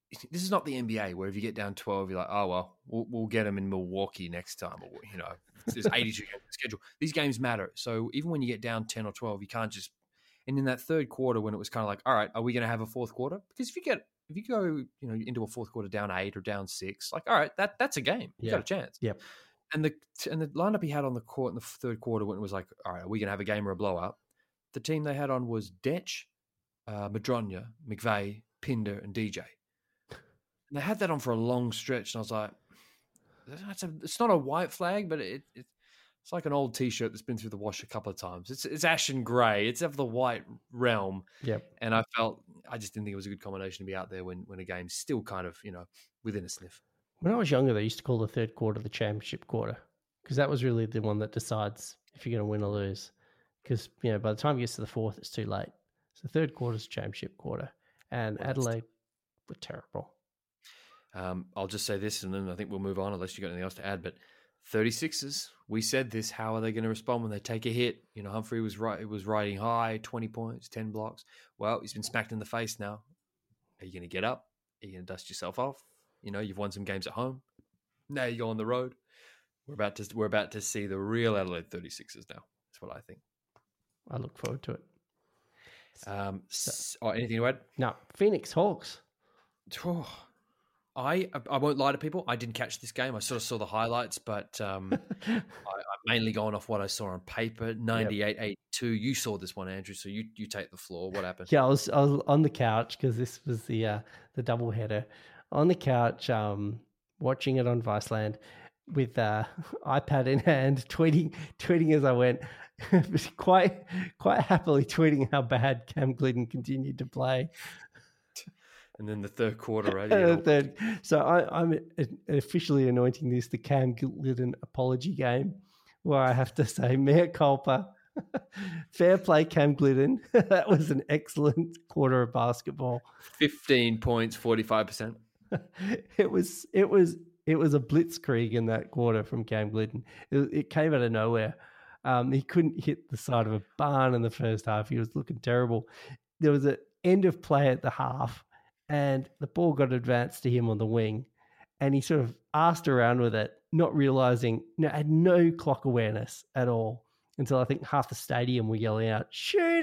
this is not the NBA where if you get down 12, you're like, oh, well, we'll get them in Milwaukee next time. Or, there's 82 games schedule. These games matter. So even when you get down 10 or 12, you can't just – and in that third quarter when it was kind of like, all right, are we going to have a fourth quarter? Because if you go into a fourth quarter down 8 or down 6, like, all right, that's a game. You got a chance. Yep. And the lineup he had on the court in the third quarter when it was like, all right, are we going to have a game or a blowout? The team they had on was Detch, Madronya, McVeigh, Pinder, and DJ. And they had that on for a long stretch, and I was like, it's not a white flag, but it's like an old T-shirt that's been through the wash a couple of times. It's ash and grey. It's of the white realm. Yep. And I just didn't think it was a good combination to be out there when a game's still kind of, within a sniff. When I was younger, they used to call the third quarter the championship quarter because that was really the one that decides if you're going to win or lose. Because, by the time it gets to the fourth, it's too late. So the third quarter is championship quarter. And Adelaide were terrible. I'll just say this, and then I think we'll move on unless you've got anything else to add. But 36ers, we said this. How are they going to respond when they take a hit? Humphrey was right. It was riding high, 20 points, 10 blocks. Well, he's been smacked in the face now. Are you going to get up? Are you going to dust yourself off? You've won some games at home. Now you go on the road. We're about to see the real Adelaide 36ers now. That's what I think. I look forward to it. Anything to add? No, Phoenix Hawks. I won't lie to people. I didn't catch this game. I sort of saw the highlights, but I'm mainly going off what I saw on paper. 98-82. You saw this one, Andrew, so you take the floor. What happened? Yeah, I was on the couch because this was the doubleheader. On the couch, watching it on Viceland with iPad in hand, tweeting as I went, quite happily tweeting how bad Cam Glidden continued to play. And then the third quarter, right? So I'm officially anointing this the Cam Glidden apology game, where I have to say, mea culpa, fair play, Cam Glidden. That was an excellent quarter of basketball. 15 points, 45%. It was a blitzkrieg in that quarter from Cam Glidden. It came out of nowhere. He couldn't hit the side of a barn in the first half. He was looking terrible. There was an end of play at the half, and the ball got advanced to him on the wing, and he sort of asked around with it, not realizing, had no clock awareness at all until I think half the stadium were yelling out, "Shoot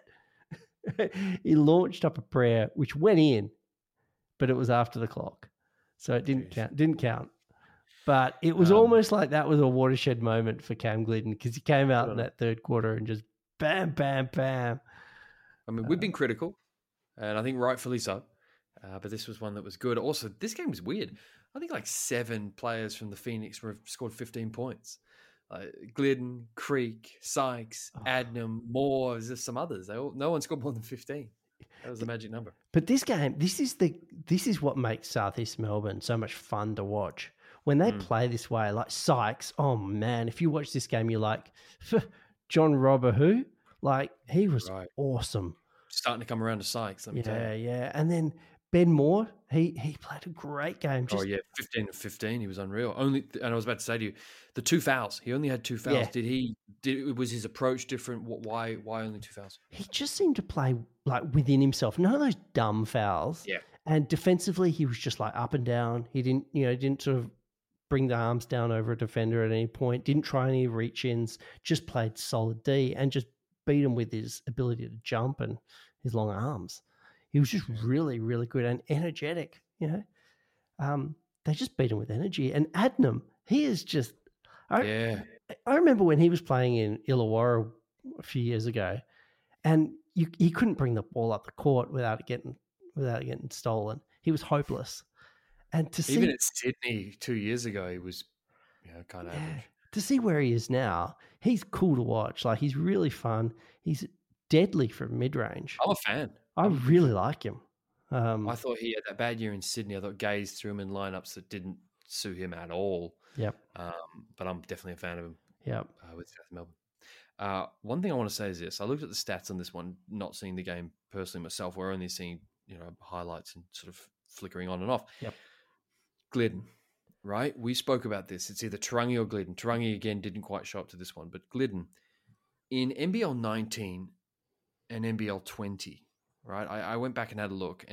it!" He launched up a prayer, which went in, but it was after the clock. So it didn't count. But it was almost like that was a watershed moment for Cam Glidden because he came out in that third quarter and just bam, bam, bam. I mean, we've been critical, and I think rightfully so. But this was one that was good. Also, this game was weird. I think like 7 players from the Phoenix scored 15 points. Glidden, Creek, Sykes, Adnam, Moore, there's some others. No one scored more than 15. That was the magic number. But this game, this is what makes Southeast Melbourne so much fun to watch. When they play this way, like Sykes, oh man, if you watch this game, you're like, John Robber who? Like, he was awesome. Starting to come around to Sykes, let me tell you. Yeah. And then Ben Moore, he played a great game. 15-15. He was unreal. And I was about to say to you, the 2 fouls. He only had 2 fouls. Yeah. Was his approach different? Why only 2 fouls? He just seemed to play like within himself. None of those dumb fouls. Yeah. And defensively, he was just like up and down. He didn't sort of bring the arms down over a defender at any point. Didn't try any reach-ins. Just played solid D and just beat him with his ability to jump and his long arms. He was just really, really good and energetic, They just beat him with energy. And Adnam, he is just... I remember when he was playing in Illawarra a few years ago, and he couldn't bring the ball up the court without it getting stolen. He was hopeless. And to see... Even at Sydney 2 years ago, he was kind of average. To see where he is now, he's cool to watch. Like, he's really fun. He's deadly from mid-range. I'm a fan. I really like him. I thought he had that bad year in Sydney. I thought Gaze threw him in lineups that didn't suit him at all. Yep. But I'm definitely a fan of him. Yep. With South Melbourne. One thing I want to say is this. I looked at the stats on this one, not seeing the game personally myself. We're only seeing, highlights and sort of flickering on and off. Yep. Glidden, right? We spoke about this. It's either Tarangi or Glidden. Tarangi, again, didn't quite show up to this one. But Glidden, in NBL 19 and NBL 20, right? I went back and had a look. And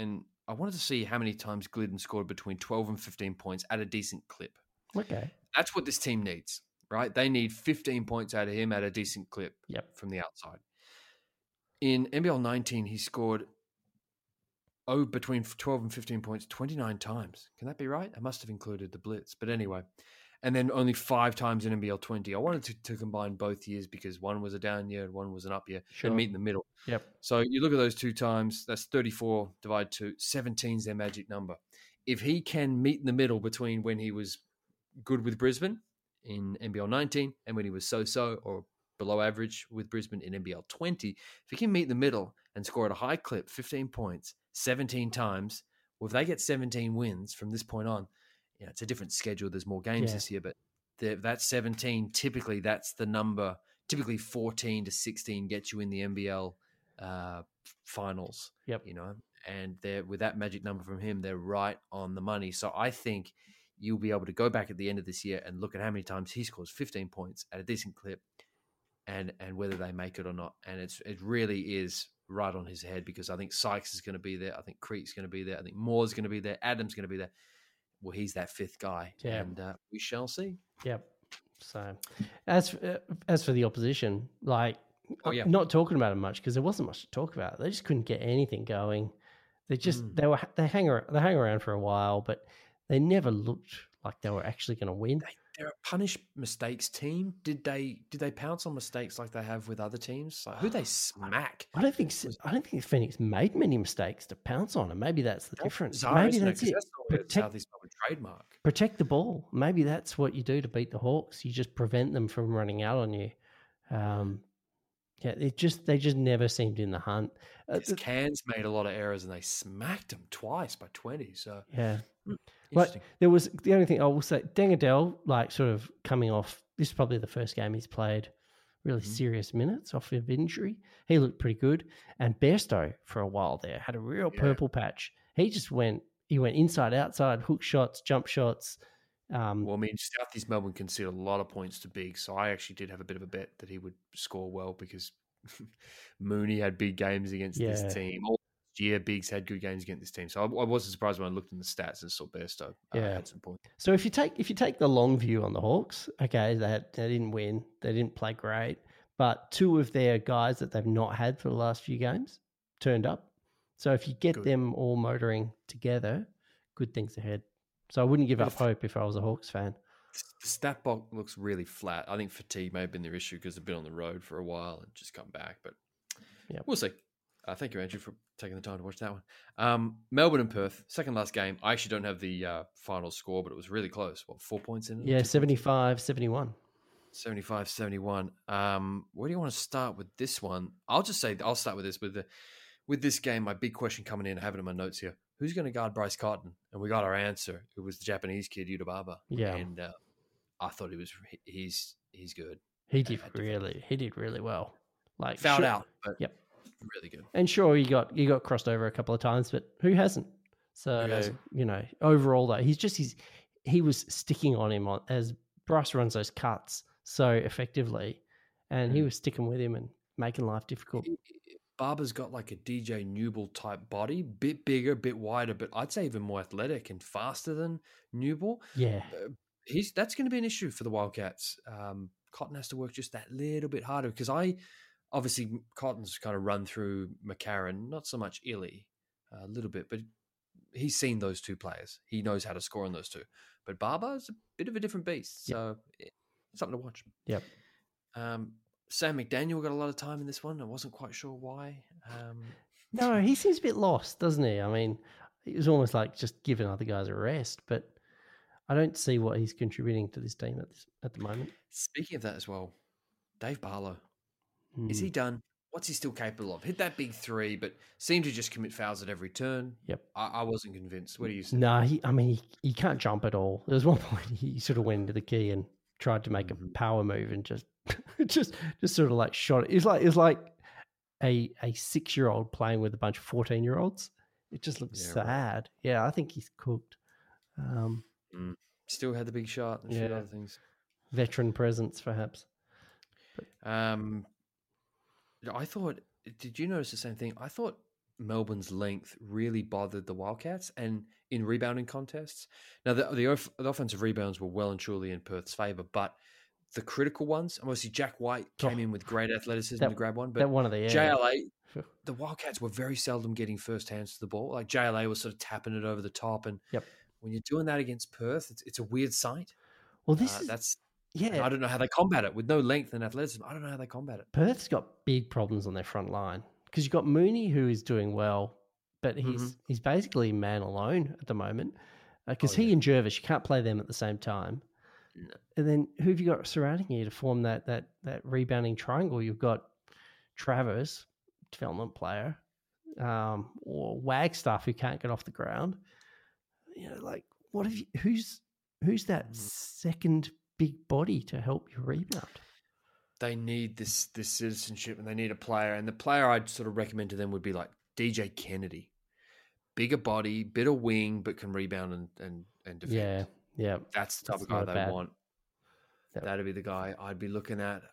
I wanted to see how many times Glidden scored between 12 and 15 points at a decent clip. Okay. That's what this team needs, right? They need 15 points out of him at a decent clip from the outside. In NBL 19, he scored between 12 and 15 points 29 times. Can that be right? I must have included the blitz. But anyway, and then only 5 times in NBL 20. I wanted to combine both years because one was a down year and one was an up year and meet in the middle. Yep. So you look at those 2 times, that's 34 divided 2, 17 is their magic number. If he can meet in the middle between when he was good with Brisbane in NBL 19 and when he was so-so or below average with Brisbane in NBL 20, if he can meet in the middle and score at a high clip, 15 points, 17 times, well, if they get 17 wins from this point on, it's a different schedule. There's more games this year, but that 17, typically that's the number. Typically 14 to 16 gets you in the NBL finals. Yep. And they're with that magic number from him, they're right on the money. So I think you'll be able to go back at the end of this year and look at how many times he scores 15 points at a decent clip and whether they make it or not. And it really is right on his head because I think Sykes is going to be there. I think Creek's going to be there. I think Moore's going to be there. Adam's going to be there. Well, he's that 5th guy, and we shall see. Yep. So, as for the opposition, like, not talking about it much because there wasn't much to talk about. They just couldn't get anything going. They just they hang around for a while, but they never looked like they were actually going to win. They're a punish mistakes team. Did they pounce on mistakes like they have with other teams? Like, who they smack? I don't think Phoenix made many mistakes to pounce on, and maybe that's the difference. Maybe that's it. That's Southeast Melbourne trademark. Protect the ball. Maybe that's what you do to beat the Hawks. You just prevent them from running out on you. They just never seemed in the hunt. Cairns made a lot of errors, and they smacked them twice by 20. So yeah. Like there was the only thing I will say, Dangadell, like sort of coming off. This is probably the first game he's played really serious minutes off of injury. He looked pretty good, and Bairstow for a while there had a real purple patch. He just went inside, outside, hook shots, jump shots. Southeast Melbourne conceded a lot of points to Big, so I actually did have a bit of a bet that he would score well because Mooney had big games against this team. Year Biggs had good games against this team, so I wasn't surprised when I looked in the stats and saw Bairstow had some points. So if you take the long view on the Hawks, okay, they didn't win, they didn't play great, but 2 of their guys that they've not had for the last few games turned up. So if you get them all motoring together, good things ahead. So I wouldn't give up hope if I was a Hawks fan. The stat box looks really flat. I think fatigue may have been their issue because they've been on the road for a while and just come back, but we'll see. Thank you, Andrew, for taking the time to watch that one. Melbourne and Perth, second last game. I actually don't have the final score, but it was really close. 4 points in it? Yeah, 75-71. 75-71. Where do you want to start with this one? I'll just say I'll start with this. With this game, my big question coming in, I have it in my notes here. Who's going to guard Bryce Cotton? And we got our answer. It was the Japanese kid, Yuta Baba. Yeah. And I thought he's good. He did really well. Like fouled out, but really good. And sure, he got crossed over a couple of times, but who hasn't? So overall though, he was sticking on him as Bryce runs those cuts so effectively, and he was sticking with him and making life difficult. Barber's got like a DJ Newble type body, bit bigger, bit wider, but I'd say even more athletic and faster than Newble. Yeah, that's going to be an issue for the Wildcats. Cotton has to work just that little bit harder because obviously Cotton's kind of run through McCarron, not so much Illy, a little bit, but he's seen those 2 players. He knows how to score on those 2. But Barber's a bit of a different beast, so it's something to watch. Yep. Sam McDaniel got a lot of time in this one. I wasn't quite sure why. No, he seems a bit lost, doesn't he? I mean, it was almost like just giving other guys a rest, but I don't see what he's contributing to this team at the moment. Speaking of that as well, Dave Barlow. Is he done? What's he still capable of? Hit that big 3, but seemed to just commit fouls at every turn. Yep. I wasn't convinced. What do you say? No, he can't jump at all. There was one point he sort of went into the key and tried to make a power move and just sort of like shot it. It was like a 6-year-old playing with a bunch of 14-year-olds. It just looked sad. Right. Yeah, I think he's cooked. Still had the big shot and a few other things. Veteran presence, perhaps. But, I thought, did you notice the same thing? I thought Melbourne's length really bothered the Wildcats and in rebounding contests. Now, the offensive rebounds were well and truly in Perth's favour, but the critical ones, obviously Jack White came in with great athleticism to grab one, but one of the JLA, the Wildcats were very seldom getting first hands to the ball. Like JLA was sort of tapping it over the top, and when you're doing that against Perth, it's a weird sight. Well, I don't know how they combat it with no length and athleticism. I don't know how they combat it. Perth's got big problems on their front line because you've got Mooney who is doing well, but he's basically man alone at the moment because he and Jervis, you can't play them at the same time. No. And then who have you got surrounding you to form that rebounding triangle? You've got Travers, development player, or Wagstaff who can't get off the ground. You know, like what have you? Who's that second big body to help you rebound? They need this citizenship, and they need a player. And the player I'd sort of recommend to them would be like DJ Kennedy, bigger body, bit of wing, but can rebound and defend. Yeah, that's the type of guy they want. Yep. That'd be the guy I'd be looking at.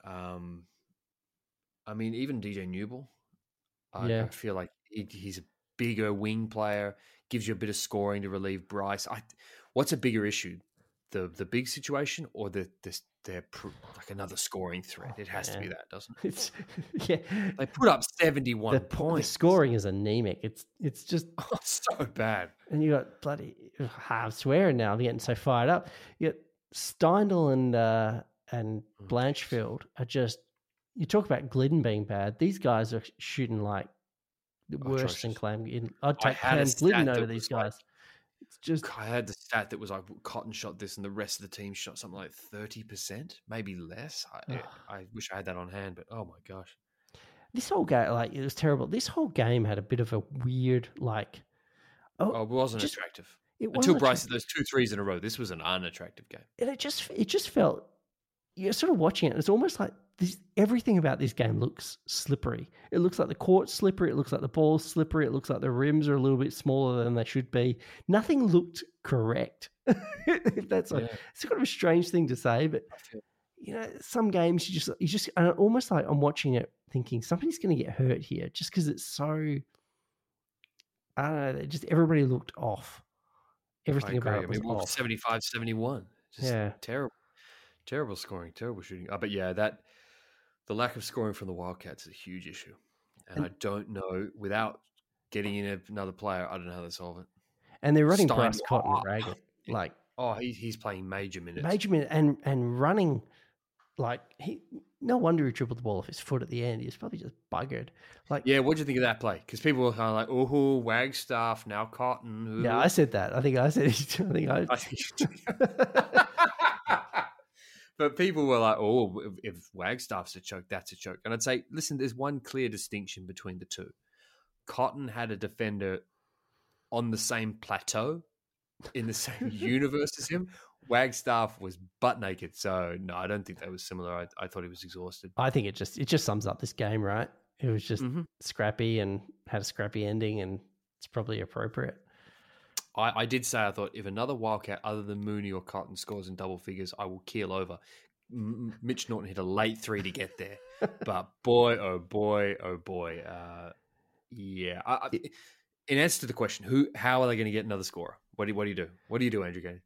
I mean, even DJ Newell. I feel like he's a bigger wing player, gives you a bit of scoring to relieve Bryce. What's a bigger issue, the big situation or like another scoring threat? It has to be that, doesn't it? They put up 71 points. The scoring is anemic. It's just so bad. And you got bloody. I'm swearing now. I'm getting so fired up. You got Steindl and Blanchfield are just. You talk about Glidden being bad. These guys are shooting like worse than Clam. I'd take Clam Glidden over these guys. It's just. I had the stat that was like Cotton shot this, and the rest of the team shot something like 30%, maybe less. I wish I had that on hand, but oh my gosh, this whole game, like it was terrible. This whole game had a bit of a weird, like. It wasn't attractive until Bryce hit those 2 threes in a row. This was an unattractive game, and it just felt. You're sort of watching it. It's almost like everything about this game looks slippery. It looks like the court's slippery. It looks like the ball's slippery. It looks like the rims are a little bit smaller than they should be. Nothing looked correct. It's kind of a strange thing to say, but you know, some games you just almost like I'm watching it thinking somebody's going to get hurt here just because it's so. I don't know. Just everybody looked off. Everything about it was off. 75-71. Just terrible scoring, terrible shooting. But yeah, the lack of scoring from the Wildcats is a huge issue. And I don't know, without getting in another player, I don't know how to solve it. And they're running Bryce Cotton ragged. Like, he's playing major minutes. And running, like, no wonder he dribbled the ball off his foot at the end. He was probably just buggered. Like, yeah, what do you think of that play? Because people were kind of like, oh, Wagstaff, now Cotton. Ooh. Yeah, I said that. I think I said But people were like, oh, if Wagstaff's a choke, that's a choke. And I'd say, listen, there's one clear distinction between the two. Cotton had a defender on the same plateau, in the same universe as him. Wagstaff was butt naked. So, no, I don't think they were similar. I thought he was exhausted. I think it just sums up this game, right? It was just scrappy and had a scrappy ending, and it's probably appropriate. I did say I thought if another Wildcat other than Mooney or Cotton scores in double figures, I will keel over. Mitch Norton hit a late 3 to get there. But boy, oh boy, oh boy. Yeah. In answer to the question, how are they going to get another scorer? What do you do? What do you do, Andrew Gainey?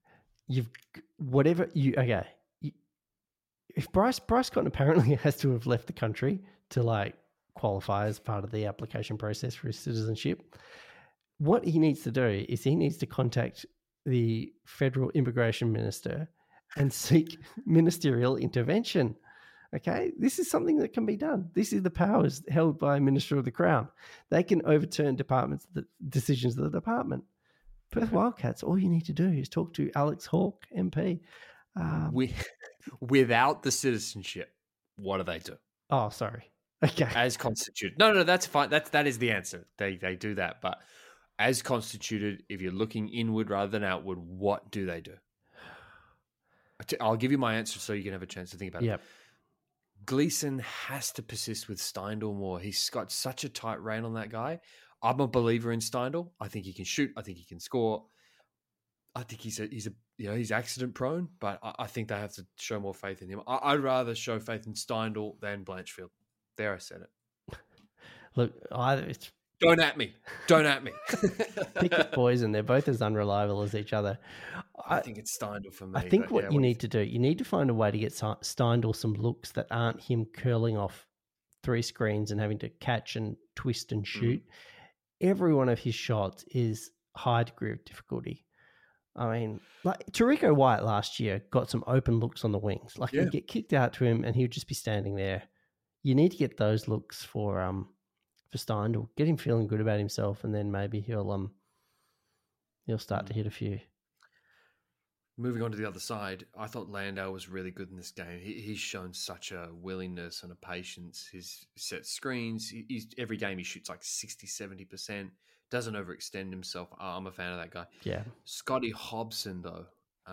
If Bryce Cotton apparently has to have left the country to like qualify as part of the application process for his citizenship, what he needs to do is he needs to contact the federal immigration minister and seek ministerial intervention. Okay, this is something that can be done. This is the powers held by a minister of the Crown. They can overturn the decisions of the department. Perth Wildcats, all you need to do is talk to Alex Hawke, MP. Without the citizenship, what do they do? Oh, sorry. Okay. As constituted. No, that's fine. That is the answer. They do that. But as constituted, if you're looking inward rather than outward, what do they do? I'll give you my answer so you can have a chance to think about it. Gleeson has to persist with Steindl more. He's got such a tight rein on that guy. I'm a believer in Steindl. I think he can shoot. I think he can score. I think he's accident prone, but I think they have to show more faith in him. I'd rather show faith in Steindl than Blanchfield. There, I said it. Look, Don't at me. Don't at me. Pick your poison. They're both as unreliable as each other. I think it's Steindl for me. I think what you need to do, you need to find a way to get Steindl some looks that aren't him curling off 3 screens and having to catch and twist and shoot. Every one of his shots is high degree of difficulty. I mean, like Tarico White last year got some open looks on the wings. Like he'd get kicked out to him and he would just be standing there. You need to get those looks for Steindl. Get him feeling good about himself, and then maybe he'll start to hit a few. Moving on to the other side, I thought Landale was really good in this game. He's shown such a willingness and a patience. He's set screens. Every game he shoots like 60, 70%. Doesn't overextend himself. I'm a fan of that guy. Yeah. Scotty Hobson, though.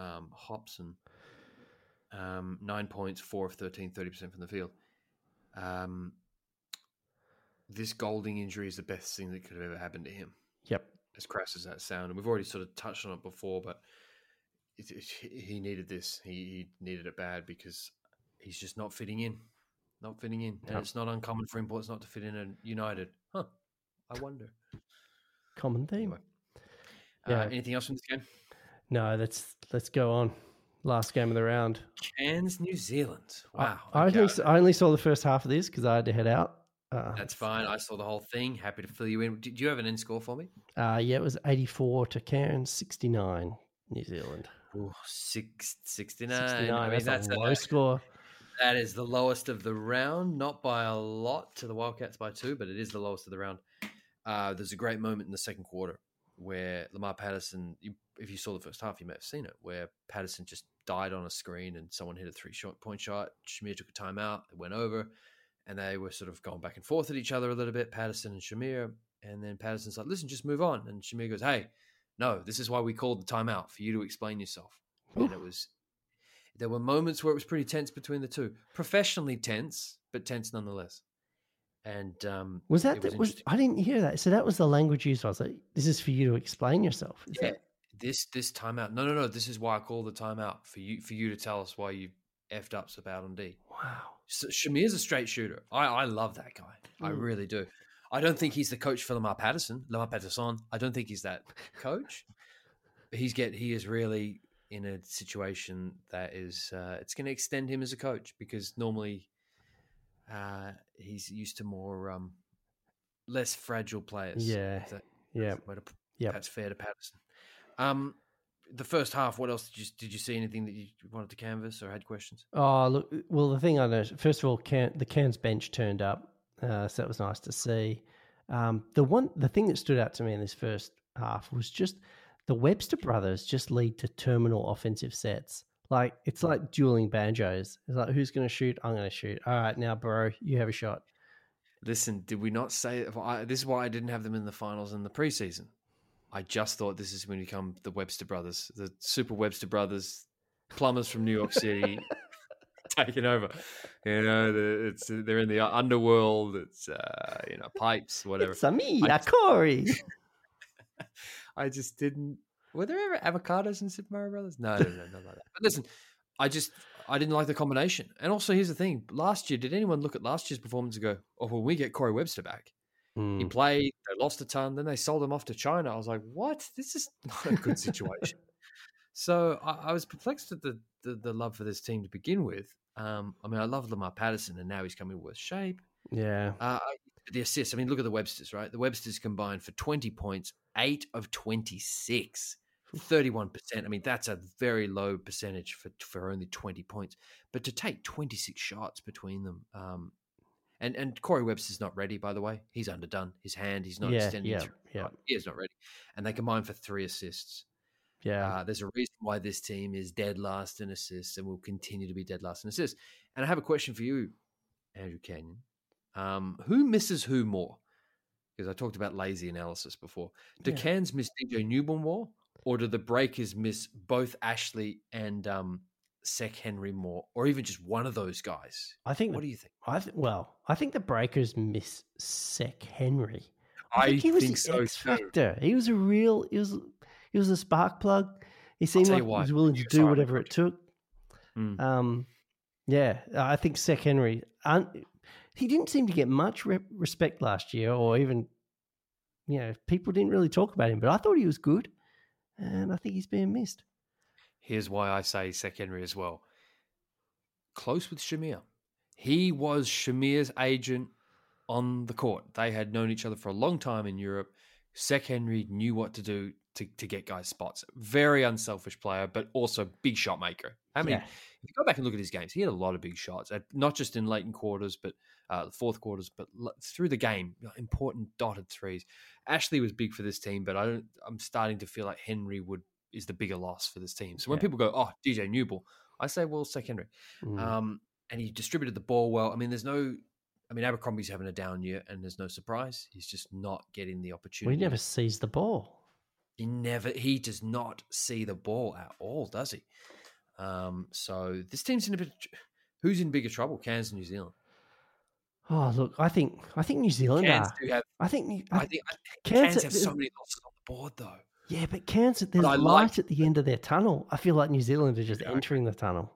9 points, 4 of 13, 30% from the field. This Golding injury is the best thing that could have ever happened to him. Yep. As crass as that sound. And we've already sort of touched on it before, but he needed this. He needed it bad because he's just not fitting in. And it's not uncommon for imports not to fit in at United. I wonder. Common theme. Anyway. Anything else from this game? No, let's go on. Last game of the round. Cairns, New Zealand. Wow. I only saw the first half of this because I had to head out. That's fine. I saw the whole thing. Happy to fill you in. Did you have an end score for me? Yeah, it was 84 to Cairns, 69 New Zealand. Ooh, 69. 69. I mean, that's a low score. That is the lowest of the round, not by a lot to the Wildcats by 2, but it is the lowest of the round. There's a great moment in the second quarter where Lamar Patterson, if you saw the first half, you may have seen it, where Patterson just died on a screen and someone hit a 3-point shot. Shamir took a timeout. It went over, and they were sort of going back and forth at each other a little bit, Patterson and Shamir. And then Patterson's like, listen, just move on. And Shamir goes, hey, no, this is why we called the timeout, for you to explain yourself. And there were moments where it was pretty tense between the two. Professionally tense, but tense nonetheless. And I didn't hear that. So that was the language used. I was like, this is for you to explain yourself. This timeout. No. This is why I called the timeout, for you to tell us why you effed up so bad on D. Wow. So Shamir's a straight shooter. I love that guy. I really do. I don't think he's the coach for Lamar Patterson. I don't think he's that coach. But he is really in a situation that is it's going to extend him as a coach, because normally he's used to more less fragile players. That's fair to Patterson. The first half, what else did you see? Anything that you wanted to canvass or had questions? Oh, look. Well, the thing I noticed, first of all, the Cairns bench turned up, so that was nice to see. The thing that stood out to me in this first half was just the Webster brothers just lead to terminal offensive sets. Like, it's like dueling banjos. It's like, who's going to shoot? I'm going to shoot. All right, now, bro, you have a shot. Listen, did we not say this is why I didn't have them in the finals in the preseason? I just thought this is when you become the Webster brothers, the super Webster brothers, plumbers from New York City, taking over. You know, they're in the underworld. It's pipes, whatever. It's me, Corey. I just didn't. Were there ever avocados in Super Mario Brothers? No, not like that. But listen, I didn't like the combination. And also, here's the thing: last year, did anyone look at last year's performance and go, "Oh, when we get Corey Webster back"? He played, they lost a ton, then they sold him off to China. I was like, what? This is not a good situation. So I was perplexed at the love for this team to begin with. I love Lamar Patterson, and now he's coming in worse shape. Yeah. The assists, look at the Websters, right? The Websters combined for 20 points, 8 of 26, 31%. That's a very low percentage for only 20 points. But to take 26 shots between them, And Corey Webster's not ready, by the way. He's underdone. His hand, he's not extending through. Yeah. He is not ready. And they combined for 3 assists. Yeah. There's a reason why this team is dead last in assists and will continue to be dead last in assists. And I have a question for you, Andrew Canyon. Who misses who more? Because I talked about lazy analysis before. Do Cairns miss DJ Newborn more? Or do the Breakers miss both Ashley and Sek Henry more, or even just one of those guys? What do you think? I think the Breakers miss Sek Henry. I he was think so X factor. He was he was a spark plug. He seemed like he was willing to do whatever it took. I think Sek Henry. He didn't seem to get much respect last year, or even people didn't really talk about him, but I thought he was good, and I think he's being missed. Here's why I say Sek Henry as well. Close with Shamir. He was Shamir's agent on the court. They had known each other for a long time in Europe. Sek Henry knew what to do to get guys spots. Very unselfish player, but also big shot maker. I mean, if you go back and look at his games, he had a lot of big shots, not just in late quarters, but the fourth quarters, but through the game, important dotted threes. Ashley was big for this team, but I'm starting to feel like Henry is the bigger loss for this team. So when people go, oh, DJ Newball, I say, well, Sek Henry. And he distributed the ball well. I mean, Abercrombie's having a down year, and there's no surprise. He's just not getting the opportunity. Well, he never sees the ball. He does not see the ball at all, does he? So this team's in a bit. Who's in bigger trouble? Cairns and New Zealand. Oh, look, I think New Zealand Cairns are. do have. I think Cairns have so many losses on the board, though. Yeah, but Cairns, there's light at the end of their tunnel. I feel like New Zealand are just entering the tunnel.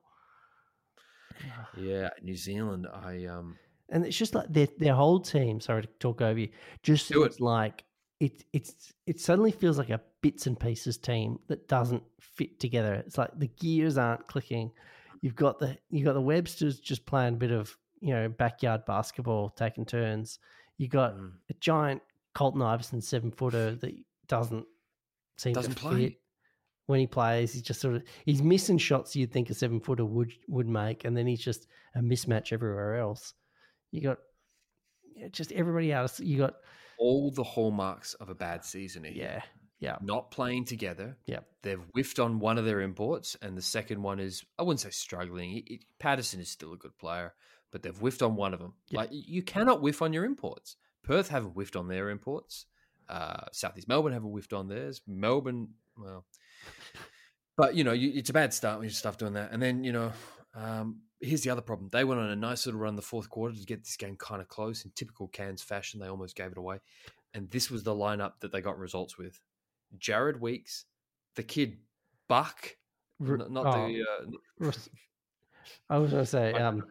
Yeah, New Zealand. And it's just like their whole team. Sorry to talk over you. Just seems like it suddenly feels like a bits and pieces team that doesn't fit together. It's like the gears aren't clicking. You've got the Websters just playing a bit of backyard basketball, taking turns. You got a giant Colton Iverson 7-footer that doesn't seem to play. fit. When he plays, he's just he's missing shots you'd think a 7-footer would make, and then he's just a mismatch everywhere else. You got just everybody else. You got all the hallmarks of a bad season here. Yeah. Not playing together. Yeah. They've whiffed on one of their imports, and the second one is, I wouldn't say struggling. Patterson is still a good player, but they've whiffed on one of them. Yeah. Like, you cannot whiff on your imports. Perth haven't whiffed on their imports. Southeast Melbourne haven't whiffed on theirs. Melbourne, well... But, it's a bad start when you start doing that. And then, here's the other problem. They went on a nice little run the fourth quarter to get this game kind of close. In typical Cairns fashion, they almost gave it away. And this was the lineup that they got results with. Jared Weeks, the kid Buck, I was going to say,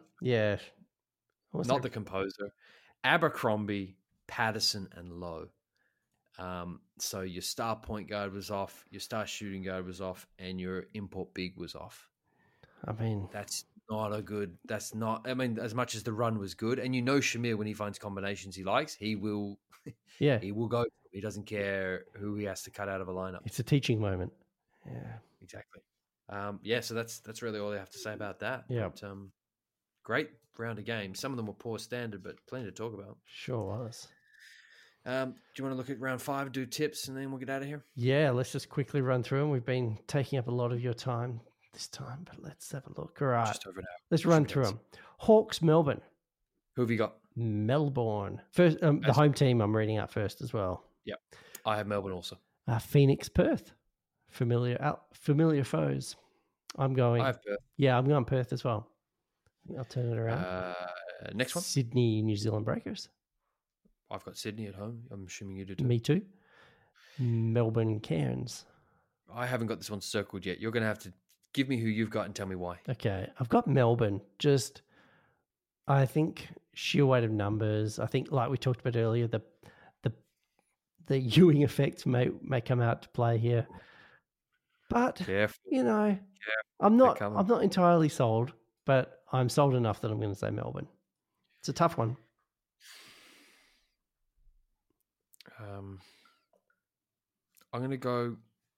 not the composer, Abercrombie, Patterson, and Lowe. So your star point guard was off, your star shooting guard was off, and your import big was off. I mean, that's not, as much as the run was good, and Shamir, when he finds combinations he likes, he will go. He doesn't care who he has to cut out of a lineup. It's a teaching moment. Yeah, exactly. So that's really all I have to say about that. Yeah. But, great round of games. Some of them were poor standard, but plenty to talk about. Sure was. Do you want to look at round 5, do tips, and then we'll get out of here? Yeah, let's just quickly run through them. We've been taking up a lot of your time this time, but let's have a look. All right. Just over an hour. Let's run through them. Hawks, Melbourne. Who have you got? Melbourne. First, the home team I'm reading out first as well. Yep. I have Melbourne also. Phoenix, Perth. Familiar foes. I have Perth. Yeah, I'm going Perth as well. I'll turn it around. Next one. Sydney, New Zealand Breakers. I've got Sydney at home. I'm assuming you do too. Me too. Melbourne, Cairns. I haven't got this one circled yet. You're going to have to give me who you've got and tell me why. Okay. I've got Melbourne. I think sheer weight of numbers. I think, like we talked about earlier, the Ewing effect may come out to play here. But, Careful. I'm not entirely sold, but I'm sold enough that I'm going to say Melbourne. It's a tough one. I'm going to go...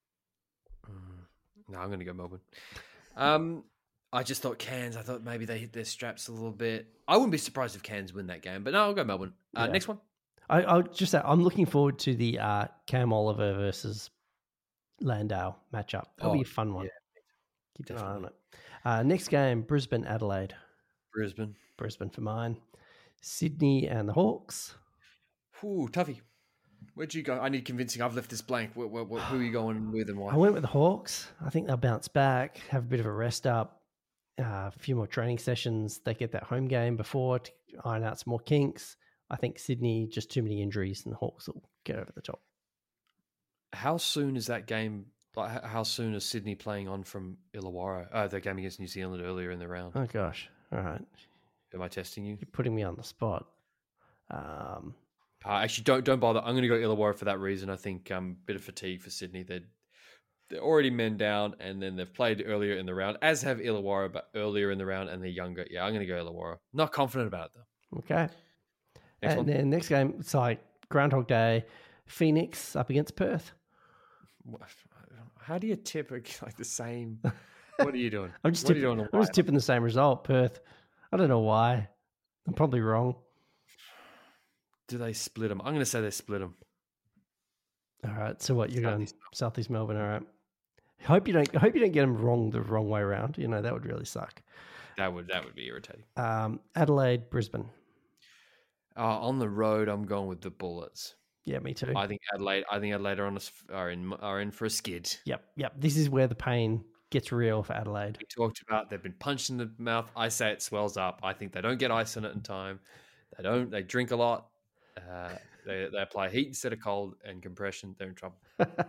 No, I'm going to go Melbourne. I just thought Cairns, I thought maybe they hit their straps a little bit. I wouldn't be surprised if Cairns win that game, but no, I'll go Melbourne. Next one. I'll just say, I'm looking forward to the Cam Oliver versus Landale matchup. That'll be a fun one. Yeah, keep an eye on it. Next game, Brisbane, Adelaide. Brisbane for mine. Sydney and the Hawks. Ooh, toughie. Where'd you go? I need convincing. I've left this blank. Who are you going with and why? I went with the Hawks. I think they'll bounce back, have a bit of a rest up, a few more training sessions. They get that home game before to iron out some more kinks. I think Sydney, just too many injuries, and the Hawks will get over the top. How soon is that game? Like, how soon is Sydney playing on from Illawarra? The game against New Zealand earlier in the round. Oh, gosh. All right. Am I testing you? You're putting me on the spot. Actually, don't bother. I'm going to go Illawarra for that reason. I think bit of fatigue for Sydney. They're already men down, and then they've played earlier in the round, as have Illawarra, but earlier in the round, and they're younger. Yeah, I'm going to go Illawarra. Not confident about it, though. Okay. Next one. Then next game, it's like Groundhog Day, Phoenix up against Perth. How do you tip like the same? What are you doing? I'm just tipping the same result, Perth. I don't know why. I'm probably wrong. Do they split them? I'm going to say they split them. All right. So what? You're going Southeast Melbourne. All right. Hope you don't get them wrong the wrong way around. That would really suck. That would be irritating. Adelaide, Brisbane. On the road, I'm going with the Bullets. Yeah, me too. I think Adelaide are in for a skid. Yep. This is where the pain gets real for Adelaide. We talked about they've been punched in the mouth. I say it swells up. I think they don't get ice on it in time. They drink a lot. They apply heat instead of cold and compression. They're in trouble.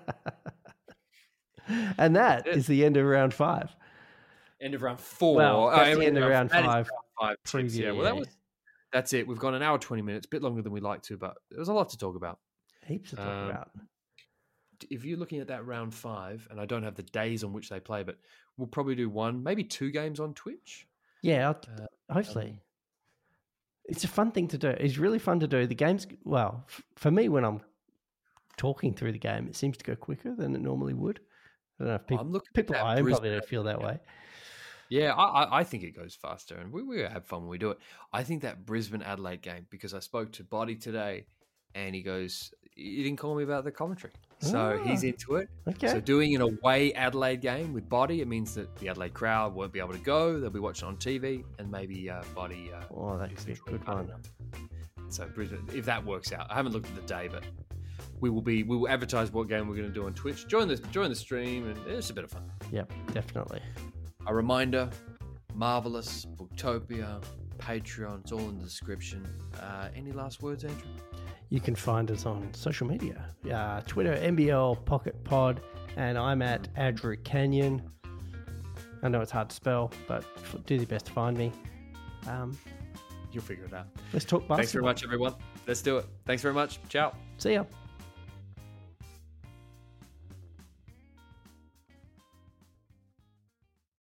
And that is the end of round 5. End of round 4. Well, that's the end of round 5. Preview. Yeah, well, that's it. We've gone an hour 20 minutes, a bit longer than we like to, but there was a lot to talk about. Heaps to talk about. If you're looking at that round 5, and I don't have the days on which they play, but we'll probably do 1, maybe 2 games on Twitch. Yeah, hopefully. It's a fun thing to do. It's really fun to do. The game's, well, for me, when I'm talking through the game, it seems to go quicker than it normally would. I don't know if people at home probably don't feel that way. Yeah, I think it goes faster, and we have fun when we do it. I think that Brisbane-Adelaide game, because I spoke to Body today, and he goes, he didn't call me about the commentary. So he's into it. Okay. So doing an away Adelaide game with Body, it means that the Adelaide crowd won't be able to go. They'll be watching on TV, and maybe Body... that could be a good one. So Brisbane, if that works out. I haven't looked at the day, but we will advertise what game we're going to do on Twitch. Join the stream, and it's a bit of fun. Yep, definitely. A reminder, Marvelous, Booktopia, Patreon, it's all in the description. Any last words, Andrew? You can find us on social media. Twitter, NBL Pocket Pod, and I'm at Andrew Canyon. I know it's hard to spell, but do your best to find me. You'll figure it out. Let's talk basketball. Thanks very much, everyone. Let's do it. Thanks very much. Ciao. See ya.